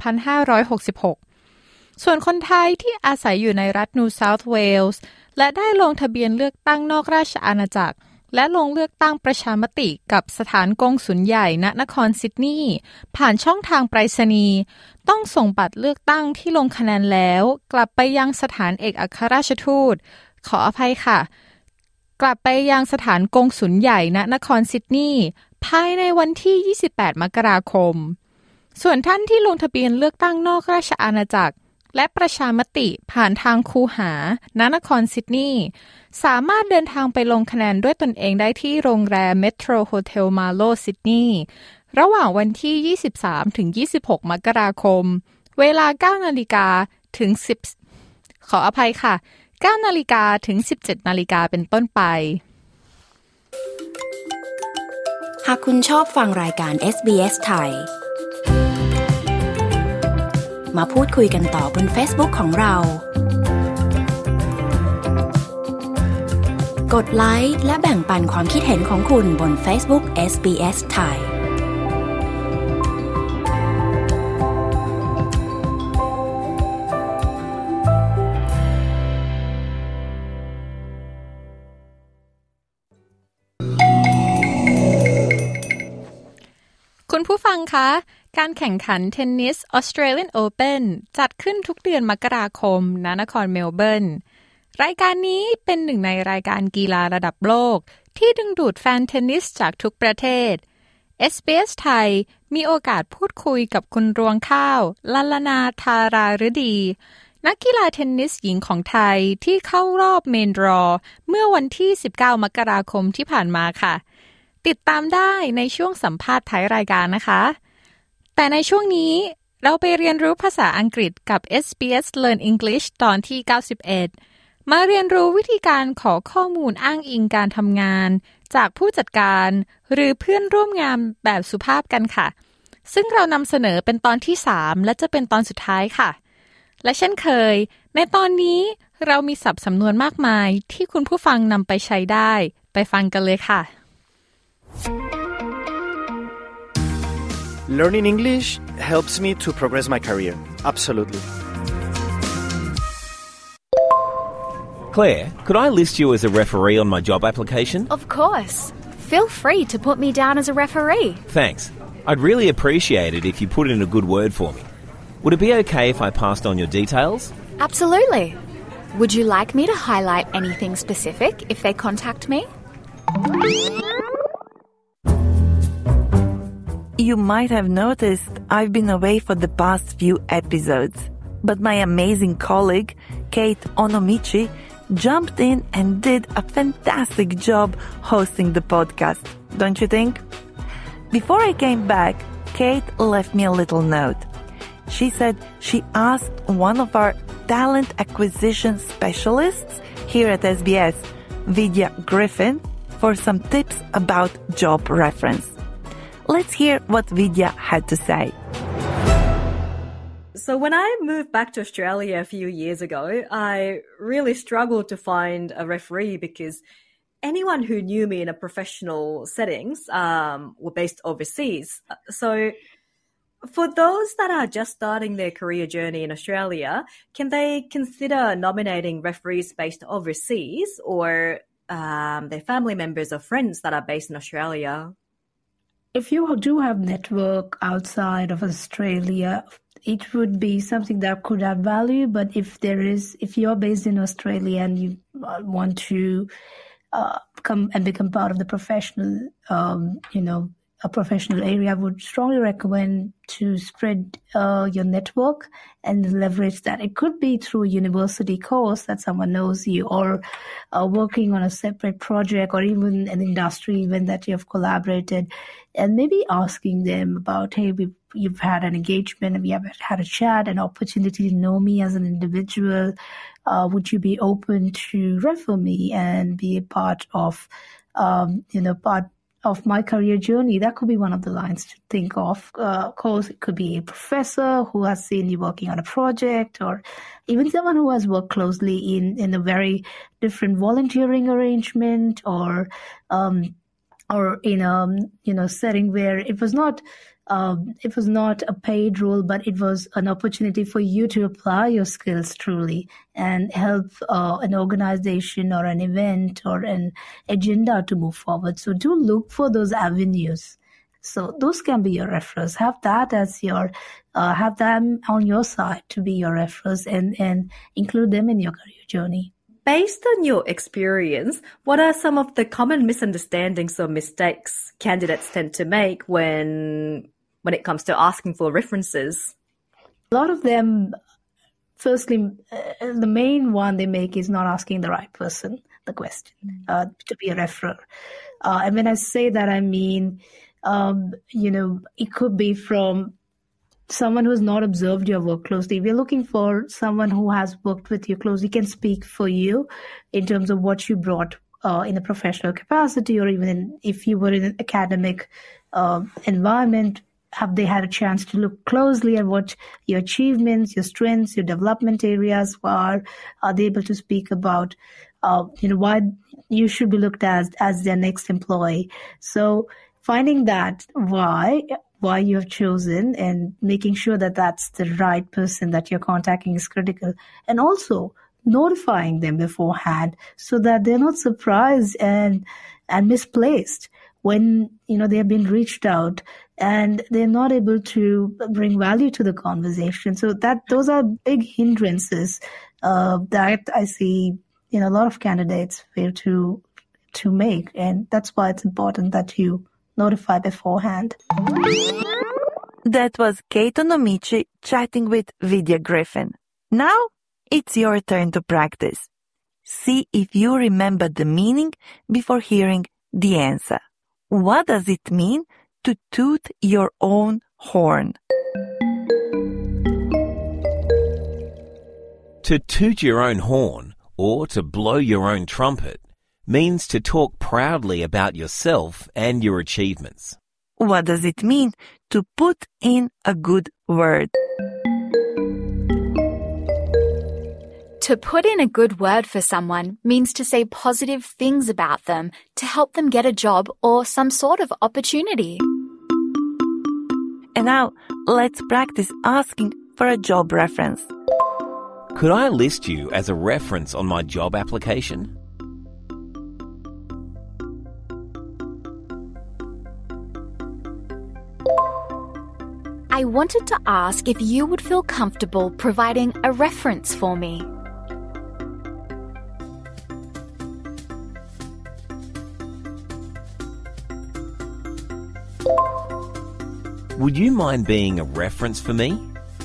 2566ส่วนคนไทยที่อาศัยอยู่ในรัฐนิวเซาท์เวลส์และได้ลงทะเบียนเลือกตั้งนอกราชอาณาจักรและลงเลือกตั้งประชามติกับสถานกงสุลใหญ่ณนครซิดนีย์ผ่านช่องทางไปรษณีย์ต้องส่งบัตรเลือกตั้งที่ลงคะแนนแล้วกลับไปยังสถานเอกอัครราชทูตขออภัยค่ะกลับไปยังสถานกงสุลใหญ่ณนครซิดนีย์ภายในวันที่28มกราคมส่วนท่านที่ลงทะเบียนเลือกตั้งนอกราชอาณาจักรและประชามติผ่านทางคูหาณนครซิดนีย์สามารถเดินทางไปลงคะแนนด้วยตนเองได้ที่โรงแรมเมโทรโฮเทลมาโลซิดนีย์ระหว่างวันที่23ถึง26มกราคมเวลา 9:00 นถึงขออภัยค่ะ 9:00 นถึง 17:00 นเป็นต้นไปหากคุณชอบฟังรายการ SBS ไทยมาพูดคุยกันต่อบน Facebook ของเรากดไลค์และแบ่งปันความคิดเห็นของคุณบน Facebook SBS ไทยคุณผู้ฟังคะการแข่งขันเทนนิส Australian Open จัดขึ้นทุกเดือนมกราคมณนครเมลเบิร์นรายการนี้เป็นหนึ่งในรายการกีฬาระดับโลกที่ดึงดูดแฟนเทนนิสจากทุกประเทศ SBS ไทยมีโอกาสพูดคุยกับคุณรวงข้าวลัลนาธาราฤดีนักกีฬาเทนนิสหญิงของไทยที่เข้ารอบเมนดรอเมื่อวันที่19มกราคมที่ผ่านมาค่ะติดตามได้ในช่วงสัมภาษณ์ท้ายรายการนะคะแต่ในช่วงนี้เราไปเรียนรู้ภาษาอังกฤษกับ SBS Learn English ตอนที่91มาเรียนรู้วิธีการขอข้อมูลอ้างอิงการทำงานจากผู้จัดการหรือเพื่อนร่วมงานแบบสุภาพกันค่ะซึ่งเรานำเสนอเป็นตอนที่3และจะเป็นตอนสุดท้ายค่ะและเช่นเคยในตอนนี้เรามีศัพท์สำนวนมากมายที่คุณผู้ฟังนำไปใช้ได้ไปฟังกันเลยค่ะ Learning English helps me to progress my career. Absolutely. Claire, could I list you as a referee on my job application? Of course. Feel free to put me down as a referee. Thanks. I'd really appreciate it if you put in a good word for me. Would it be okay if I passed on your details? Absolutely. Would you like me to highlight anything specific if they contact me? You might have noticed I've been away for the past few episodes, but my amazing colleague, Kate Onomichi, jumped in and did a fantastic job hosting the podcast, don't you think? Before I came back, Kate left me a little note. She said she asked one of our talent acquisition specialists here at SBS, Vidya Griffin, for some tips about job reference.Let's hear what Vidya had to say. So when I moved back to Australia a few years ago, I really struggled to find a referee because anyone who knew me in a professional settings were based overseas. So for those that are just starting their career journey in Australia, can they consider nominating referees based overseas or their family members or friends that are based in Australia?If you do have network outside of Australia, it would be something that could add value. But if you're based in Australia and you want to come and become part of the professional, a professional area, I would strongly recommend to spread your network and leverage that. It could be through a university course that someone knows you, or working on a separate project, or even an industry event that you have collaborated, and maybe asking them about, hey, you've had an engagement and we have had a chat, an opportunity to know me as an individual. Would you be open to refer me and be a part of, part of my career journey? That could be one of the lines to think of. Of course, it could be a professor who has seen you working on a project, or even someone who has worked closely in a very different volunteering arrangement, or in a setting where it was not a paid role, but it was an opportunity for you to apply your skills truly and help an organization or an event or an agenda to move forward. So do look for those avenues. So those can be your referrals. Have that as have them on your side to be your referrals and include them in your career journey.Based on your experience, what are some of the common misunderstandings or mistakes candidates tend to make when it comes to asking for references? A lot of them, firstly, the main one they make is not asking the right person the question to be a referrer. And when I say that, I mean, it could be from someone who has not observed your work closely. We're looking for someone who has worked with you closely, can speak for you in terms of what you brought in a professional capacity, or even if you were in an academic environment, have they had a chance to look closely at what your achievements, your strengths, your development areas are? Are they able to speak about, why you should be looked at as their next employee? So finding that why you have chosen and making sure that that's the right person that you're contacting is critical. And also notifying them beforehand so that they're not surprised and misplaced when, they have been reached out and they're not able to bring value to the conversation. So those are big hindrances that I see, a lot of candidates fail to make. And that's why it's important that you notify beforehand. That was Kate Onomichi chatting with Vidya Griffin. Now it's your turn to practice. See if you remember the meaning before hearing the answer. What does it mean to toot your own horn? To toot your own horn, or to blow your own trumpet, means to talk proudly about yourself and your achievements. What does it mean to put in a good word? To put in a good word for someone means to say positive things about them to help them get a job or some sort of opportunity. And now, let's practice asking for a job reference. Could I list you as a reference on my job application? I wanted to ask if you would feel comfortable providing a reference for me. Would you mind being a reference for me?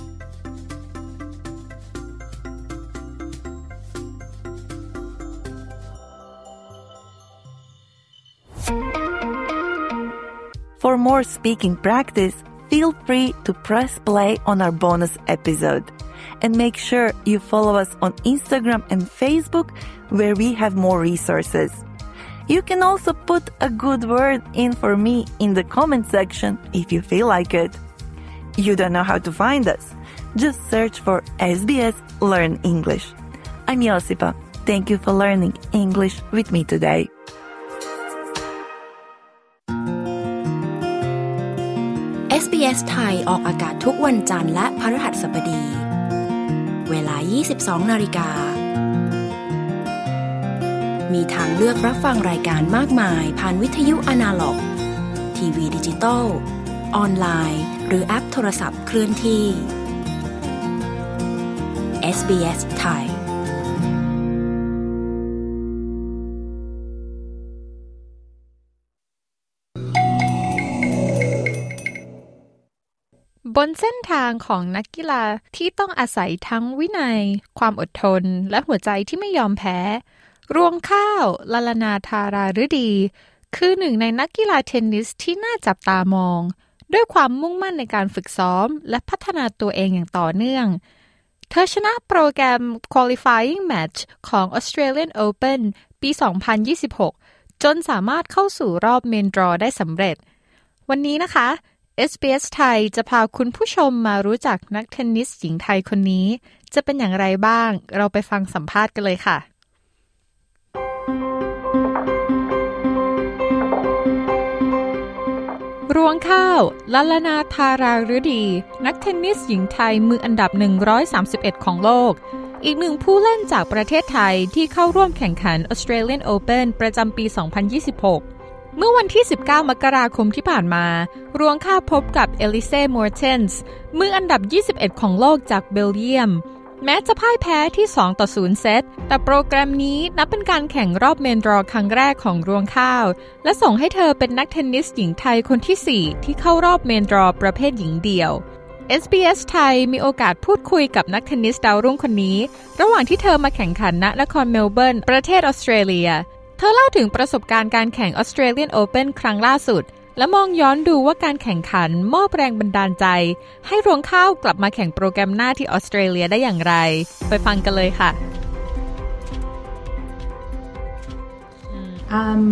For more speaking practice, feel free to press play on our bonus episode. And make sure you follow us on Instagram and Facebook, where we have more resources. You can also put a good word in for me in the comment section if you feel like it. You don't know how to find us? Just search for SBS Learn English. I'm Josipa. Thank you for learning English with me today. SBS ไทยออกอากาศทุกวันจันทร์และพฤหัสบดีเวลา 22:00 น. มีทางเลือกรับฟังรายการมากมายผ่านวิทยุอนาล็อกทีวีดิจิตอลออนไลน์หรือแอปโทรศัพท์เคลื่อนที่ SBS ไทยบนเส้นทางของนักกีฬาที่ต้องอาศัยทั้งวินัยความอดทนและหัวใจที่ไม่ยอมแพ้รวงข้าวลลนาธาราฤดีคือหนึ่งในนักกีฬาเทนนิสที่น่าจับตามองด้วยความมุ่งมั่นในการฝึกซ้อมและพัฒนาตัวเองอย่างต่อเนื่องเธอชนะโปรแกรม Qualifying Match ของ Australian Open ปี 2026 จนสามารถเข้าสู่รอบเมนดรอได้สำเร็จวันนี้นะคะ SBS ไทยจะพาคุณผู้ชมมารู้จักนักเทนนิสหญิงไทยคนนี้จะเป็นอย่างไรบ้างเราไปฟังสัมภาษณ์กันเลยค่ะรวงข้าวลลนาธาราฤดีนักเทนนิสหญิงไทยมืออันดับ131ของโลกอีกหนึ่งผู้เล่นจากประเทศไทยที่เข้าร่วมแข่งขัน Australian Open ประจำปี 2026 เมื่อวันที่ 19 มกราคมที่ผ่านมารวงข้าวพบกับเอลิเซ่มอร์เทนส์มืออันดับ21ของโลกจากเบลเยียมแม้จะพ่ายแพ้ที่ 2-0 เซตแต่โปรแกรมนี้นับเป็นการแข่งรอบเมนดรอครั้งแรกของรวงข้าวและส่งให้เธอเป็นนักเทนนิสหญิงไทยคนที่ 4 ที่เข้ารอบเมนดรอประเภทหญิงเดี่ยว SBS ไทยมีโอกาสพูดคุยกับนักเทนนิสดาวรุ่งคนนี้ระหว่างที่เธอมาแข่งขันณนครเมลเบิร์นประเทศออสเตรเลียเธอเล่าถึงประสบการณ์การแข่ง Australian Open ครั้งล่าสุดและมองย้อนดูว่าการแข่งขันมอบแรงบันดาลใจให้รวงข้าวกลับมาแข่งโปรแกรมหน้าที่ออสเตรเลียได้อย่างไรไปฟังกันเลยค่ะ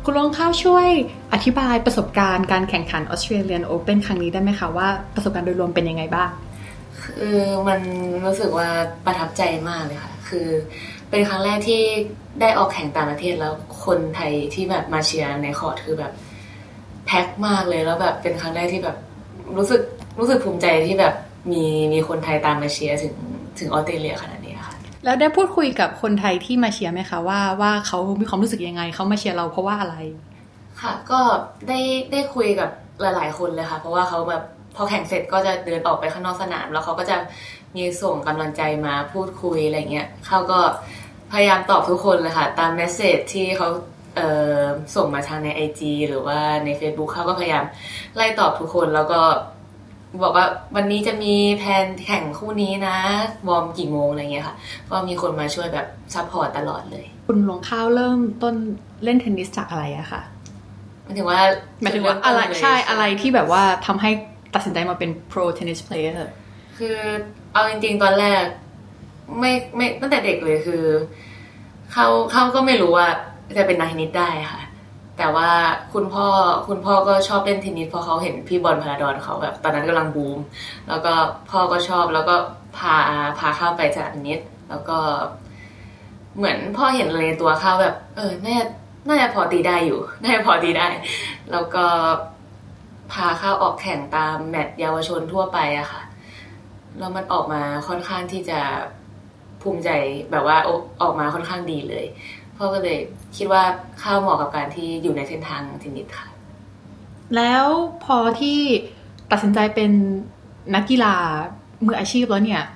คุณลงข้าวช่วยอธิบายประสบการณ์การแข่งขัน Australian Open ครั้งนี้ได้ไหมคะว่าประสบการณ์โดยรวมเป็นยังไงบ้างคือมันรู้สึกว่าประทับใจมากเลยค่ะคือเป็นครั้งแรกที่ได้ออกแข่งต่างประเทศแล้วคนไทยที่แบบมาเชียร์ในคอร์ตคือแบบแพ็คมากเลยแล้วแบบเป็นครั้งแรกที่แบบรู้สึกภูมิใจที่แบบมีคนไทยตามมาเชียร์ถึงออสเตรเลียขนาดนี้ค่ะแล้วได้พูดคุยกับคนไทยที่มาเชียร์ไหมคะว่าเขามีความรู้สึกยังไงเขามาเชียร์เราเพราะว่าอะไรค่ะก็ได้คุยกับหลายๆคนเลยค่ะเพราะว่าเขาแบบพอแข่งเสร็จก็จะเดินออกไปข้างนอกสนามแล้วเขาก็จะมีส่งกำลังใจมาพูดคุยอะไรเงี้ยเขาก็พยายามตอบทุกคนเลยค่ะตามเมสเสจที่เขาส่งมาทางใน IG หรือว่าใน Facebook เขาก็พยายามไล่ตอบทุกคนแล้วก็บอกว่าวันนี้จะมีแพลนแข่งคู่นี้นะวอร์มกี่โมงอะไรเงี้ยค่ะก็มีคนมาช่วยแบบซัพพอร์ตตลอดเลยคุณลงข้าวเริ่มต้นเล่นเทนนิสจากอะไรอะคะหมายถึงว่าอะไรใช่อะไรที่แบบว่าทำให้ตัดสินใจมาเป็น pro tennis player คือเอาจริงๆตอนแรกไม่ตั้งแต่เด็กเลยคือเขาก็ไม่รู้ว่าจะเป็นนักเทนนิสได้ค่ะแต่ว่าคุณพ่อก็ชอบเล่นเทนนิสเพราะเขาเห็นพี่บอลพาราดอนเขาแบบตอนนั้นกำลังบูมแล้วก็พ่อก็ชอบแล้วก็พาเข้าไปสนามเทนนิสแล้วก็เหมือนพ่อเห็นเลยในตัวเขาแบบน่าจะพอตีได้อยู่น่าจะพอตีได้แล้วก็พาเข้าออกแข่งตามแมตช์เยาวชนทั่วไปอะค่ะแล้วมันออกมาค่อนข้างที่จะภูมิใจแบบว่าออกมาค่อนข้างดีเลยพ่อก็เลยคิดว่าเข้าเหมาะกับการที่อยู่ในเส้นทางเทนนิสค่ะแล้วพอที่ตัดสินใจเป็นนักกีฬามืออาชีพแล้วเนี่ย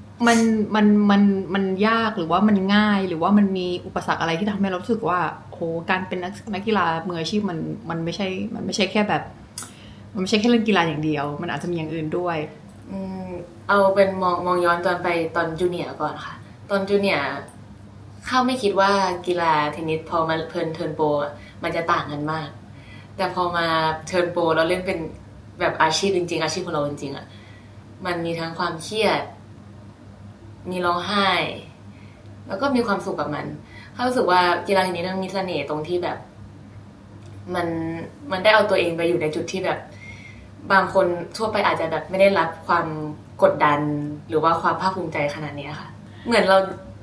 มันยากหรือว่ามันง่ายหรือว่ามันมีอุปสรรคอะไรที่ทำให้เรารู้สึกว่าโหการเป็นนักกีฬามืออาชีพมันไม่ใช่แค่แบบมันไม่ใช่แค่เรื่องกีฬาอย่างเดียวมันอาจจะมีอย่างอื่นด้วยเอาเป็นมองย้อนตอนจูเนียร์ก่อนค่ะตอนจูเนียร์เข้าไม่คิดว่ากีฬาเทนนิสพอมาเทิร์นโปรมันจะต่างกันมากแต่พอมาเทิร์นโปรเราเล่นเป็นแบบอาชีพจริงๆอาชีพของเราจริงๆอ่ะมันมีทั้งความเครียดมีร้องไห้แล้วก็มีความสุขกับมันเขารู้สึกว่ากีฬาเทนนิสมันมีเสน่ห์ตรงที่แบบมันได้เอาตัวเองไปอยู่ในจุดที่แบบบางคนทั่วไปอาจจะแบบไม่ได้รับความกดดันหรือว่าความภาคภูมิใจขนาดนี้ค่ะเหมือนเรา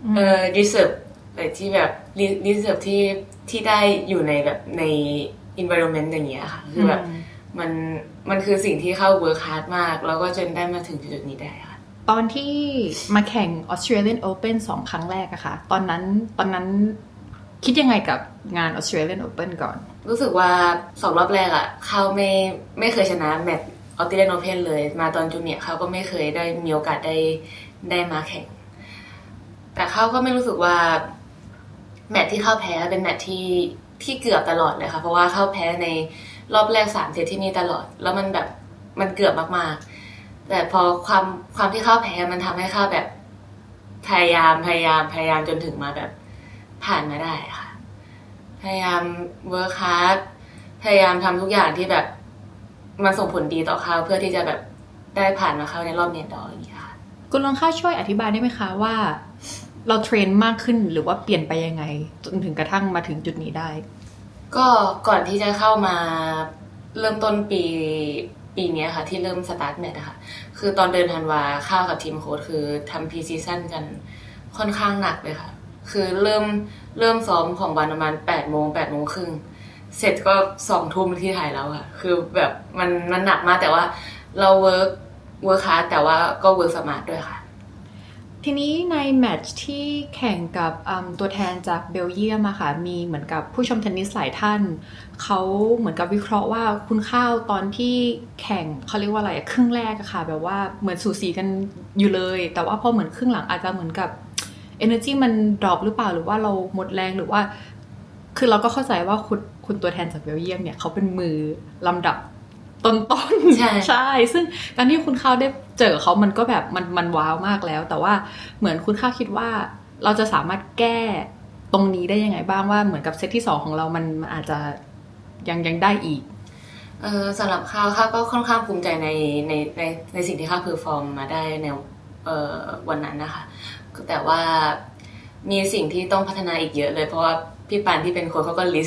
deserve ที่แบบ deserve ที่ได้อยู่ในแบบใน environment อย่างเงี้ยค่ะคือแบบมันคือสิ่งที่เข้า work hard มากแล้วก็จนได้มาถึงจุดนี้ได้ค่ะตอนที่มาแข่ง Australian Open 2 ครั้งแรกอะค่ะตอนนั้นคิดยังไงกับงาน Australian Open ก่อนรู้สึกว่า2รอบแรกอะเขาไม่เคยชนะแมตช์ Australian Open เลยมาตอนจูเนียร์เขาก็ไม่เคยได้มีโอกาสได้มาแข่งแต่เขาก็ไม่รู้สึกว่าแมตช์ที่เข้าแพ้เป็นแมตช์ที่เกือบตลอดเลยค่ะเพราะว่าเข้าแพ้ในรอบแรก3เซตที่นี่ตลอดแล้วมันแบบมันเกือบมากๆแต่พอความที่เข้าแพ้มันทำให้เข้าแบบพยายามจนถึงมาแบบผ่านมาได้ค่ะพยายามเวิร์คฮาร์ดพยายามทำทุกอย่างที่แบบมันส่งผลดีต่อเขาเพื่อที่จะแบบได้ผ่านมาเข้าในรอบเมนดอร์อย่างนี้ค่ะคุณลองช่วยอธิบายได้ไหมคะว่าเราเทรนมากขึ้นหรือว่าเปลี่ยนไปยังไงจนถึงกระทั่งมาถึงจุดนี้ได้ก็ก่อนที่จะเข้ามาเริ่มต้นปีนี้ค่ะที่เริ่มสตาร์ทแมตช์นะคะคือตอนเดือนธันวาเข้ากับทีมโค้ชคือทำพรีซีซั่นกันค่อนข้างหนักเลยค่ะคือเริ่มซ้อมของวันประมาณ8 โมงครึ่งเสร็จก็20 ทุ่มที่ไทยแล้วค่ะคือแบบมันหนักมากแต่ว่าเราเวิร์คฮาร์ดแต่ว่าก็เวิร์คสมาร์ทด้วยค่ะทีนี้ในแมตช์ที่แข่งกับตัวแทนจากเบลเยียมอะค่ะมีเหมือนกับผู้ชมเทนนิสหลายท่านเขาเหมือนกับวิเคราะห์ว่าคุณข้าวตอนที่แข่งเขาเรียกว่าอะไรครึ่งแรกอะค่ะแบบว่าเหมือนสูสีกันอยู่เลยแต่ว่าพอเหมือนครึ่งหลังอาจจะเหมือนกับ energy มันดรอปหรือเปล่าหรือว่าเราหมดแรงหรือว่าคือเราก็เข้าใจว่าคุณตัวแทนจากเบลเยียมเนี่ยเขาเป็นมือลำดับต้นใช่ซึ่งการที่คุณข้าวได้เจอเขามันก็แบบมันว้าวมากแล้วแต่ว่าเหมือนคุณข้าวคิดว่าเราจะสามารถแก้ตรงนี้ได้ยังไงบ้างว่าเหมือนกับเซตที่2ของเรามันอาจจะยังได้อีกสำหรับข้าวก็ค่อนข้างภูมิใจในสิ่งที่ข้าวเพอร์ฟอร์มมาได้ในวันนั้นนะคะแต่ว่ามีสิ่งที่ต้องพัฒนาอีกเยอะเลยเพราะว่าพี่ปานที่เป็นโค้ชเขาก็ลิสต์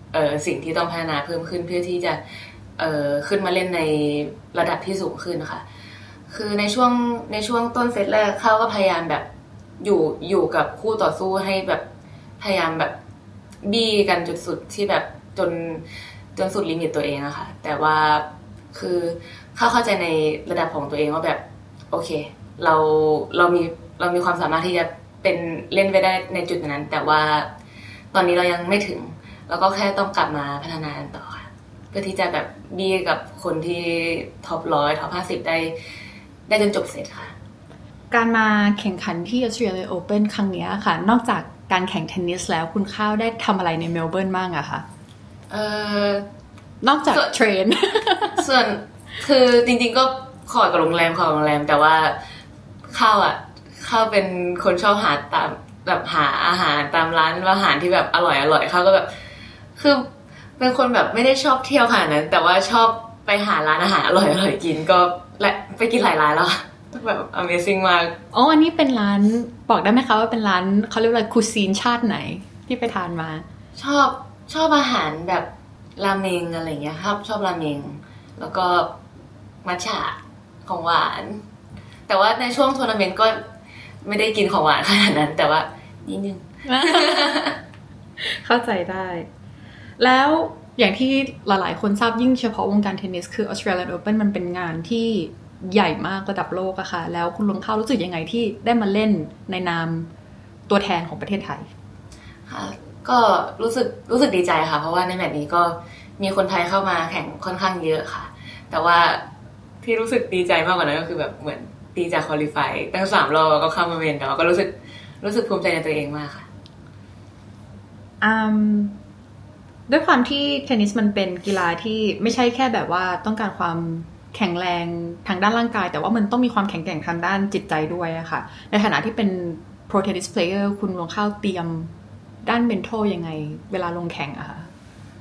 สิ่งที่ต้องพัฒนาเพิ่มขึ้นเพื่อที่จะขึ้นมาเล่นในระดับที่สูงขึ้นค่ะคือในช่วงต้นเซตแรกเขาก็พยายามแบบอยู่กับคู่ต่อสู้ให้แบบพยายามแบบบี้กันจุดสุดที่แบบจนสุดลิมิตตัวเองอะค่ะแต่ว่าคือเข้าใจในระดับของตัวเองว่าแบบโอเคเรามีความสามารถที่จะเป็นเล่นไปได้ในจุดนั้นแต่ว่าตอนนี้เรายังไม่ถึงแล้วก็แค่ต้องกลับมาพัฒนาต่อค่ะเพื่อที่จะแบบบี้กับคนที่ท็อป100ท็อป50ได้จนจบเซตค่ะการมาแข่งขันที่ Australia Open ครั้งนี้ค่ะนอกจากการแข่งเทนนิสแล้วคุณข้าวได้ทำอะไรในเมลเบิร์นบ้างอะคะนอกจากเทรนส่วนคือจริงๆก็ขอกับโรงแรมแต่ว่าข้าวเป็นคนชอบหาตามแบบหาอาหารตามร้านอาหารที่แบบอร่อยข้าวก็แบบคือเป็นคนแบบไม่ได้ชอบเที่ยวขนาดนั้นแต่ว่าชอบไปหาร้านอาหารอร่อยกินก็และไปกินหลายร้านแล้วแบบ Amazing มากอันนี้เป็นร้านบอกได้ไหมคะว่าเป็นร้านเขาเรียกว่าคูซีนชาติไหนที่ไปทานมาชอบอาหารแบบราเมงอะไรเงี้ยครับชอบราเมงแล้วก็มัทฉะของหวานแต่ว่าในช่วงทัวร์นาเมนต์ก็ไม่ได้กินของหวานขนาดนั้นแต่ว่านิดนึงเข้าใจได้แล้วอย่างที่หลายๆคนทราบยิ่งเฉพาะวงการเทนนิสคือ Australian Open มันเป็นงานที่ใหญ่มากระดับโลกอะค่ะแล้วคุณลุงข้าวรู้สึกยังไงที่ได้มาเล่นในนามตัวแทนของประเทศไทยค่ะก็รู้สึกดีใจค่ะเพราะว่าในแมตช์นี้ก็มีคนไทยเข้ามาแข่งค่อนข้างเยอะค่ะแต่ว่าที่รู้สึกดีใจมากกว่านั้นก็คือแบบเหมือนตีจากควอลิฟายตั้ง3รอบก็เข้ามาเมนแต่ว่าก็รู้สึกภูมิใจในตัวเองมากค่ะด้วยความที่เทนนิสมันเป็นกีฬาที่ไม่ใช่แค่แบบว่าต้องการความแข็งแรงทางด้านร่างกายแต่ว่ามันต้องมีความแข็งแกร่งทางด้านจิตใจด้วยอะค่ะในฐานะที่เป็น Pro Tennis Player คุณลงเข้าเตรียมด้าน mental ยังไงเวลาลงแข่งอะค่ะ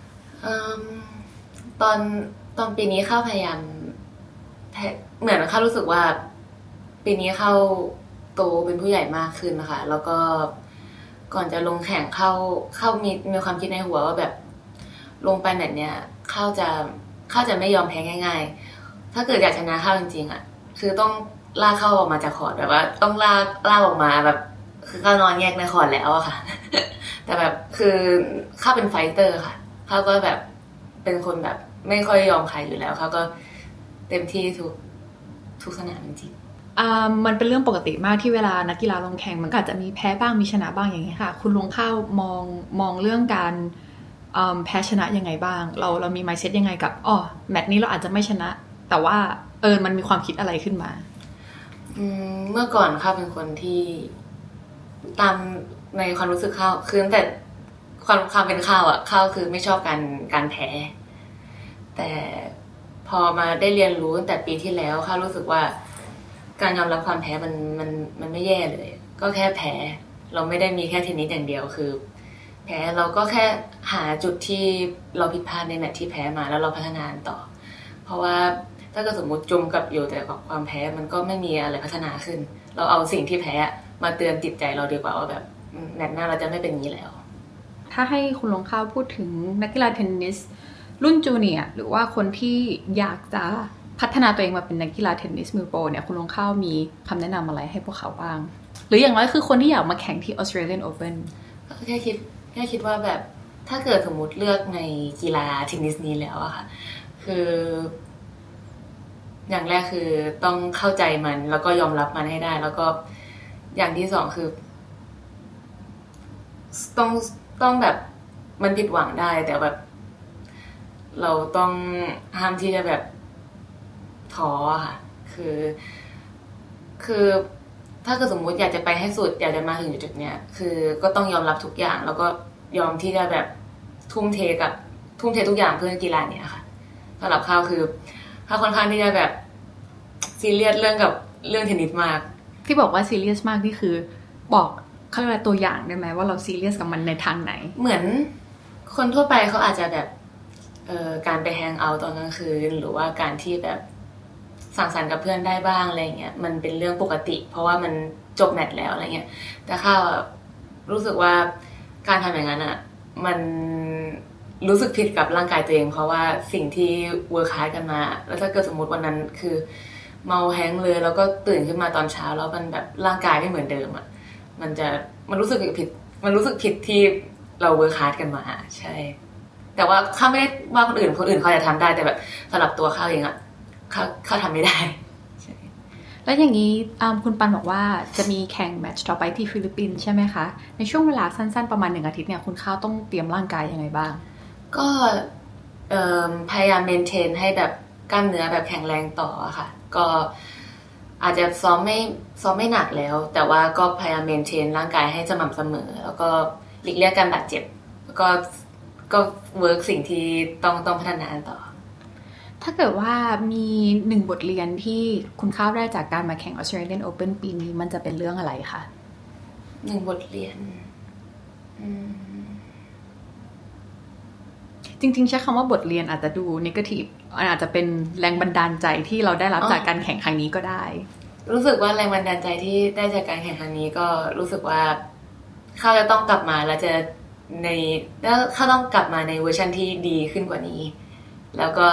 ตอนปีนี้เข้าพยายามเหมือนเข้ารู้สึกว่าปีนี้เข้าโตเป็นผู้ใหญ่มากขึ้นนะคะแล้วก็ก่อนจะลงแข่งเข้ามีความคิดในหัวว่าแบบลงไปแบบเนี้ยเข้าจะไม่ยอมแพ้ง่ายๆถ้าเกิดอยากชนะเข้าจริงๆอ่ะคือต้องลากเข้าออกมาจากคอร์ตแบบว่าต้องลากออกมาแบบคือเข้านอนแยกในคอร์ตแล้วอะค่ะ แต่แบบคือเข้าเป็นไฟเตอร์ค่ะเข้าก็แบบเป็นคนแบบไม่ค่อยยอมใครอยู่แล้วเขาก็เต็มที่ทุกสนามจริงมันเป็นเรื่องปกติมากที่เวลานักกีฬาลงแข่งมันก็อาจจะมีแพ้บ้างมีชนะบ้างอย่างเงี้ยค่ะคุณลงเข้ามองเรื่องการแพ้ชนะยังไงบ้างเรามี mindset ยังไงกับแมตช์นี้เราอาจจะไม่ชนะแต่ว่ามันมีความคิดอะไรขึ้นมาเมื่อก่อนข้าเป็นคนที่ตามในความรู้สึกข้าวคือตั้งแต่ความเป็นข้าวอ่ะข้าวคือไม่ชอบการแพ้แต่พอมาได้เรียนรู้ตั้งแต่ปีที่แล้วข้ารู้สึกว่าการยอมรับความแพ้มันไม่แย่เลยก็แค่แพ้เราไม่ได้มีแค่เทนนิสอย่างเดียวคือแพ้เราก็แค่หาจุดที่เราผิดพลาดในแมตช์ที่แพ้มาแล้วเราพัฒนาต่อเพราะว่าถ้าเกิดสมมติจมกับอยู่แต่กับความแพ้มันก็ไม่มีอะไรพัฒนาขึ้นเราเอาสิ่งที่แพ้มาเตือนจิตใจเราดีกว่าว่าแบบแมตช์หน้าเราจะไม่เป็นอย่างนี้แล้วถ้าให้คุณลงข้าวพูดถึงนักกีฬาเทนนิสรุ่นจูเนียร์หรือว่าคนที่อยากจะพัฒนาตัวเองมาเป็นนักกีฬาเทนนิสมือโปรเนี่ยคุณลงข้าวมีคำแนะนำอะไรให้พวกเขาบ้างหรืออย่างน้อยคือคนที่อยากมาแข่งที่ Australian Open แค่คิดว่าแบบถ้าเกิดสมมติเลือกในกีฬาเทนนิสนี้แล้วอะค่ะคืออย่างแรกคือต้องเข้าใจมันแล้วก็ยอมรับมันให้ได้แล้วก็อย่างที่สองคือต้องแบบมันผิดหวังได้แต่แบบเราต้องห้ามที่จะแบบท้อค่ะคือถ้าเกิดสมมุติอยากจะไปให้สุดอยากจะมาถึงจุดเนี้ยคือก็ต้องยอมรับทุกอย่างแล้วก็ยอมที่จะแบบทุ่มเททุกอย่างเพื่อกีฬาเนี้ยค่ะสำหรับข้าวคือข้าวค่อนข้างที่จะแบบซีเรียสเรื่องเทนนิสมากที่บอกว่าซีเรียสมากนี่คือบอกเขาเรียกว่าตัวอย่างได้ไหมว่าเราซีเรียสกับมันในทางไหนเหมือนคนทั่วไปเขาอาจจะแบบการไปแฮงเอาท์ตอนกลางคืนหรือว่าการที่แบบสังสรรค์กับเพื่อนได้บ้างอะไรเงี้ยมันเป็นเรื่องปกติเพราะว่ามันจบแมตช์แล้วอะไรเงี้ยแต่ข้าวรู้สึกว่าการทำอย่างนั้นอ่ะมันรู้สึกผิดกับร่างกายตัวเองเพราะว่าสิ่งที่เวิร์คฮาร์ดกันมาแล้วถ้าเกิดสมมติวันนั้นคือเมาแฮงเลยแล้วก็ตื่นขึ้นมาตอนเช้าแล้วมันแบบร่างกายไม่เหมือนเดิมอ่ะมันรู้สึกผิดที่เราเวิร์คฮาร์ดกันมาใช่แต่ว่าข้าไม่ได้ว่าคนอื่นเขาจะทำได้แต่แบบสำหรับตัวข้าเองอ่ะข้าทำไม่ได้แล้วอย่างนี้คุณปันบอกว่าจะมีแข่งแมตช์ต่อไปที่ฟิลิปปินส์ใช่ไหมคะในช่วงเวลาสั้นๆประมาณ1 อาทิตย์เนี่ยคุณข้าวต้องเตรียมร่างกายยังไงบ้างก็พยายามเมนเทนให้แบบกล้ามเนื้อแบบแข็งแรงต่อค่ะก็อาจจะซ้อมไม่หนักแล้วแต่ว่าก็พยายามเมนเทนร่างกายให้สม่ำเสมอแล้วก็หลีกเลี่ยงการบาดเจ็บแล้วก็เวิร์กสิ่งที่ต้องพัฒนาต่อถ้าเกิดว่ามี1 บทเรียนที่คุณข้าวได้จากการมาแข่ง Australian Open ปีนี้มันจะเป็นเรื่องอะไรคะ 1 บทเรียนจริงๆใช้คำว่าบทเรียนอาจจะดูเนกาทีฟอาจจะเป็นแรงบันดาลใจที่เราได้รับจากการแข่งครั้งนี้ก็ได้รู้สึกว่าแรงบันดาลใจที่ได้จากการแข่งครั้งนี้ก็รู้สึกว่าเขาจะต้องกลับมาแล้วเขาต้องกลับมาในเวอร์ชันที่ดีขึ้นกว่านี้แล้วก็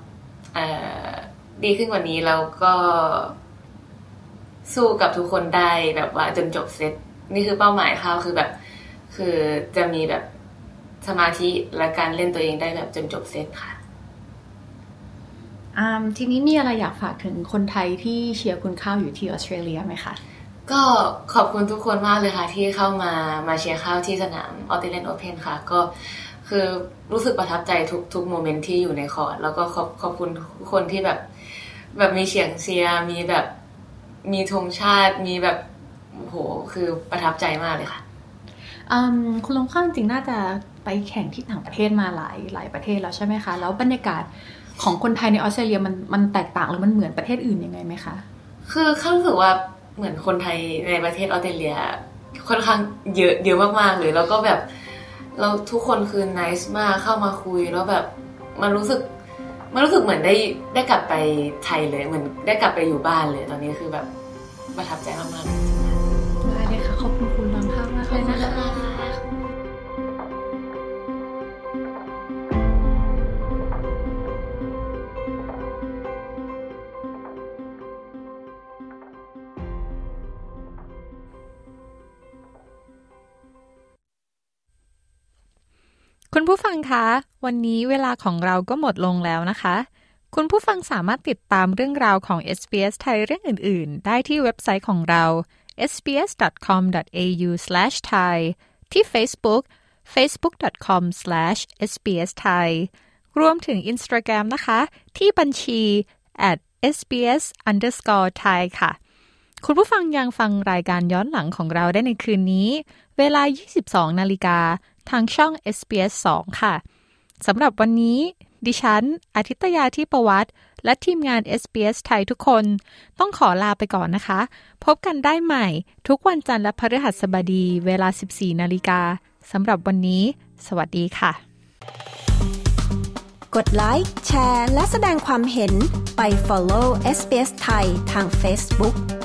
ดีขึ้นกว่านี้แล้วก็สู้กับทุกคนได้แบบว่าจนจบเซตนี่คือเป้าหมายเขาคือจะมีแบบสมาธิและการเล่นตัวเองได้แบบจนจบเซตค่ะทีนี้มีอะไรอยากฝากถึงคนไทยที่เชียร์คุณข้าวอยู่ที่ออสเตรเลียไหมคะก็ขอบคุณทุกคนมากเลยค่ะที่เข้ามาเชียร์ข้าวที่สนาม Australian Open ค่ะก็คือรู้สึกประทับใจทุกโมเมนต์ที่อยู่ในคอร์ตแล้วก็ขอบคุณทุกคนที่แบบมีเสียงเชียร์มีแบบมีธงชาติมีแบบโหคือประทับใจมากเลยค่ะคุณลงข้างจริงน่าจะไปแข่งที่ต่างประเทศมาหลายประเทศแล้วใช่ไหมคะแล้วบรรยากาศของคนไทยในออสเตรเลียมันแตกต่างหรือมันเหมือนประเทศอื่นยังไงไหมคะคือข้ารู้สึกว่าเหมือนคนไทยในประเทศออสเตรเลียค่อนข้างเยอะมากๆเลยแล้วก็แบบเราทุกคนคือ nice มากเข้ามาคุยแล้วแบบมันรู้สึกเหมือนได้กลับไปไทยเลยเหมือนได้กลับไปอยู่บ้านเลยตอนนี้คือแบบประทับใจมากๆได้เลยค่ะขอบคุณคุณน้ำข้าวมากเลยนะคะคุณผู้ฟังคะวันนี้เวลาของเราก็หมดลงแล้วนะคะคุณผู้ฟังสามารถติดตามเรื่องราวของ SBS ไทยเรื่องอื่นๆได้ที่เว็บไซต์ของเรา sbs.com.au/thai ที่ facebook.com/sbsthai รวมถึง Instagram นะคะที่บัญชี @sbs_thai ค่ะคุณผู้ฟังยังฟังรายการย้อนหลังของเราได้ในคืนนี้เวลา 22:00 น.ทางช่อง SBS 2 ค่ะสำหรับวันนี้ดิฉันอาทิตยาที่ประวัติและทีมงาน SBS ไทยทุกคนต้องขอลาไปก่อนนะคะพบกันได้ใหม่ทุกวันจันทร์และพฤหัสบดีเวลา 14:00 น.สำหรับวันนี้สวัสดีค่ะกดไลค์แชร์และแสดงความเห็นไป follow SBS ไทยทาง Facebook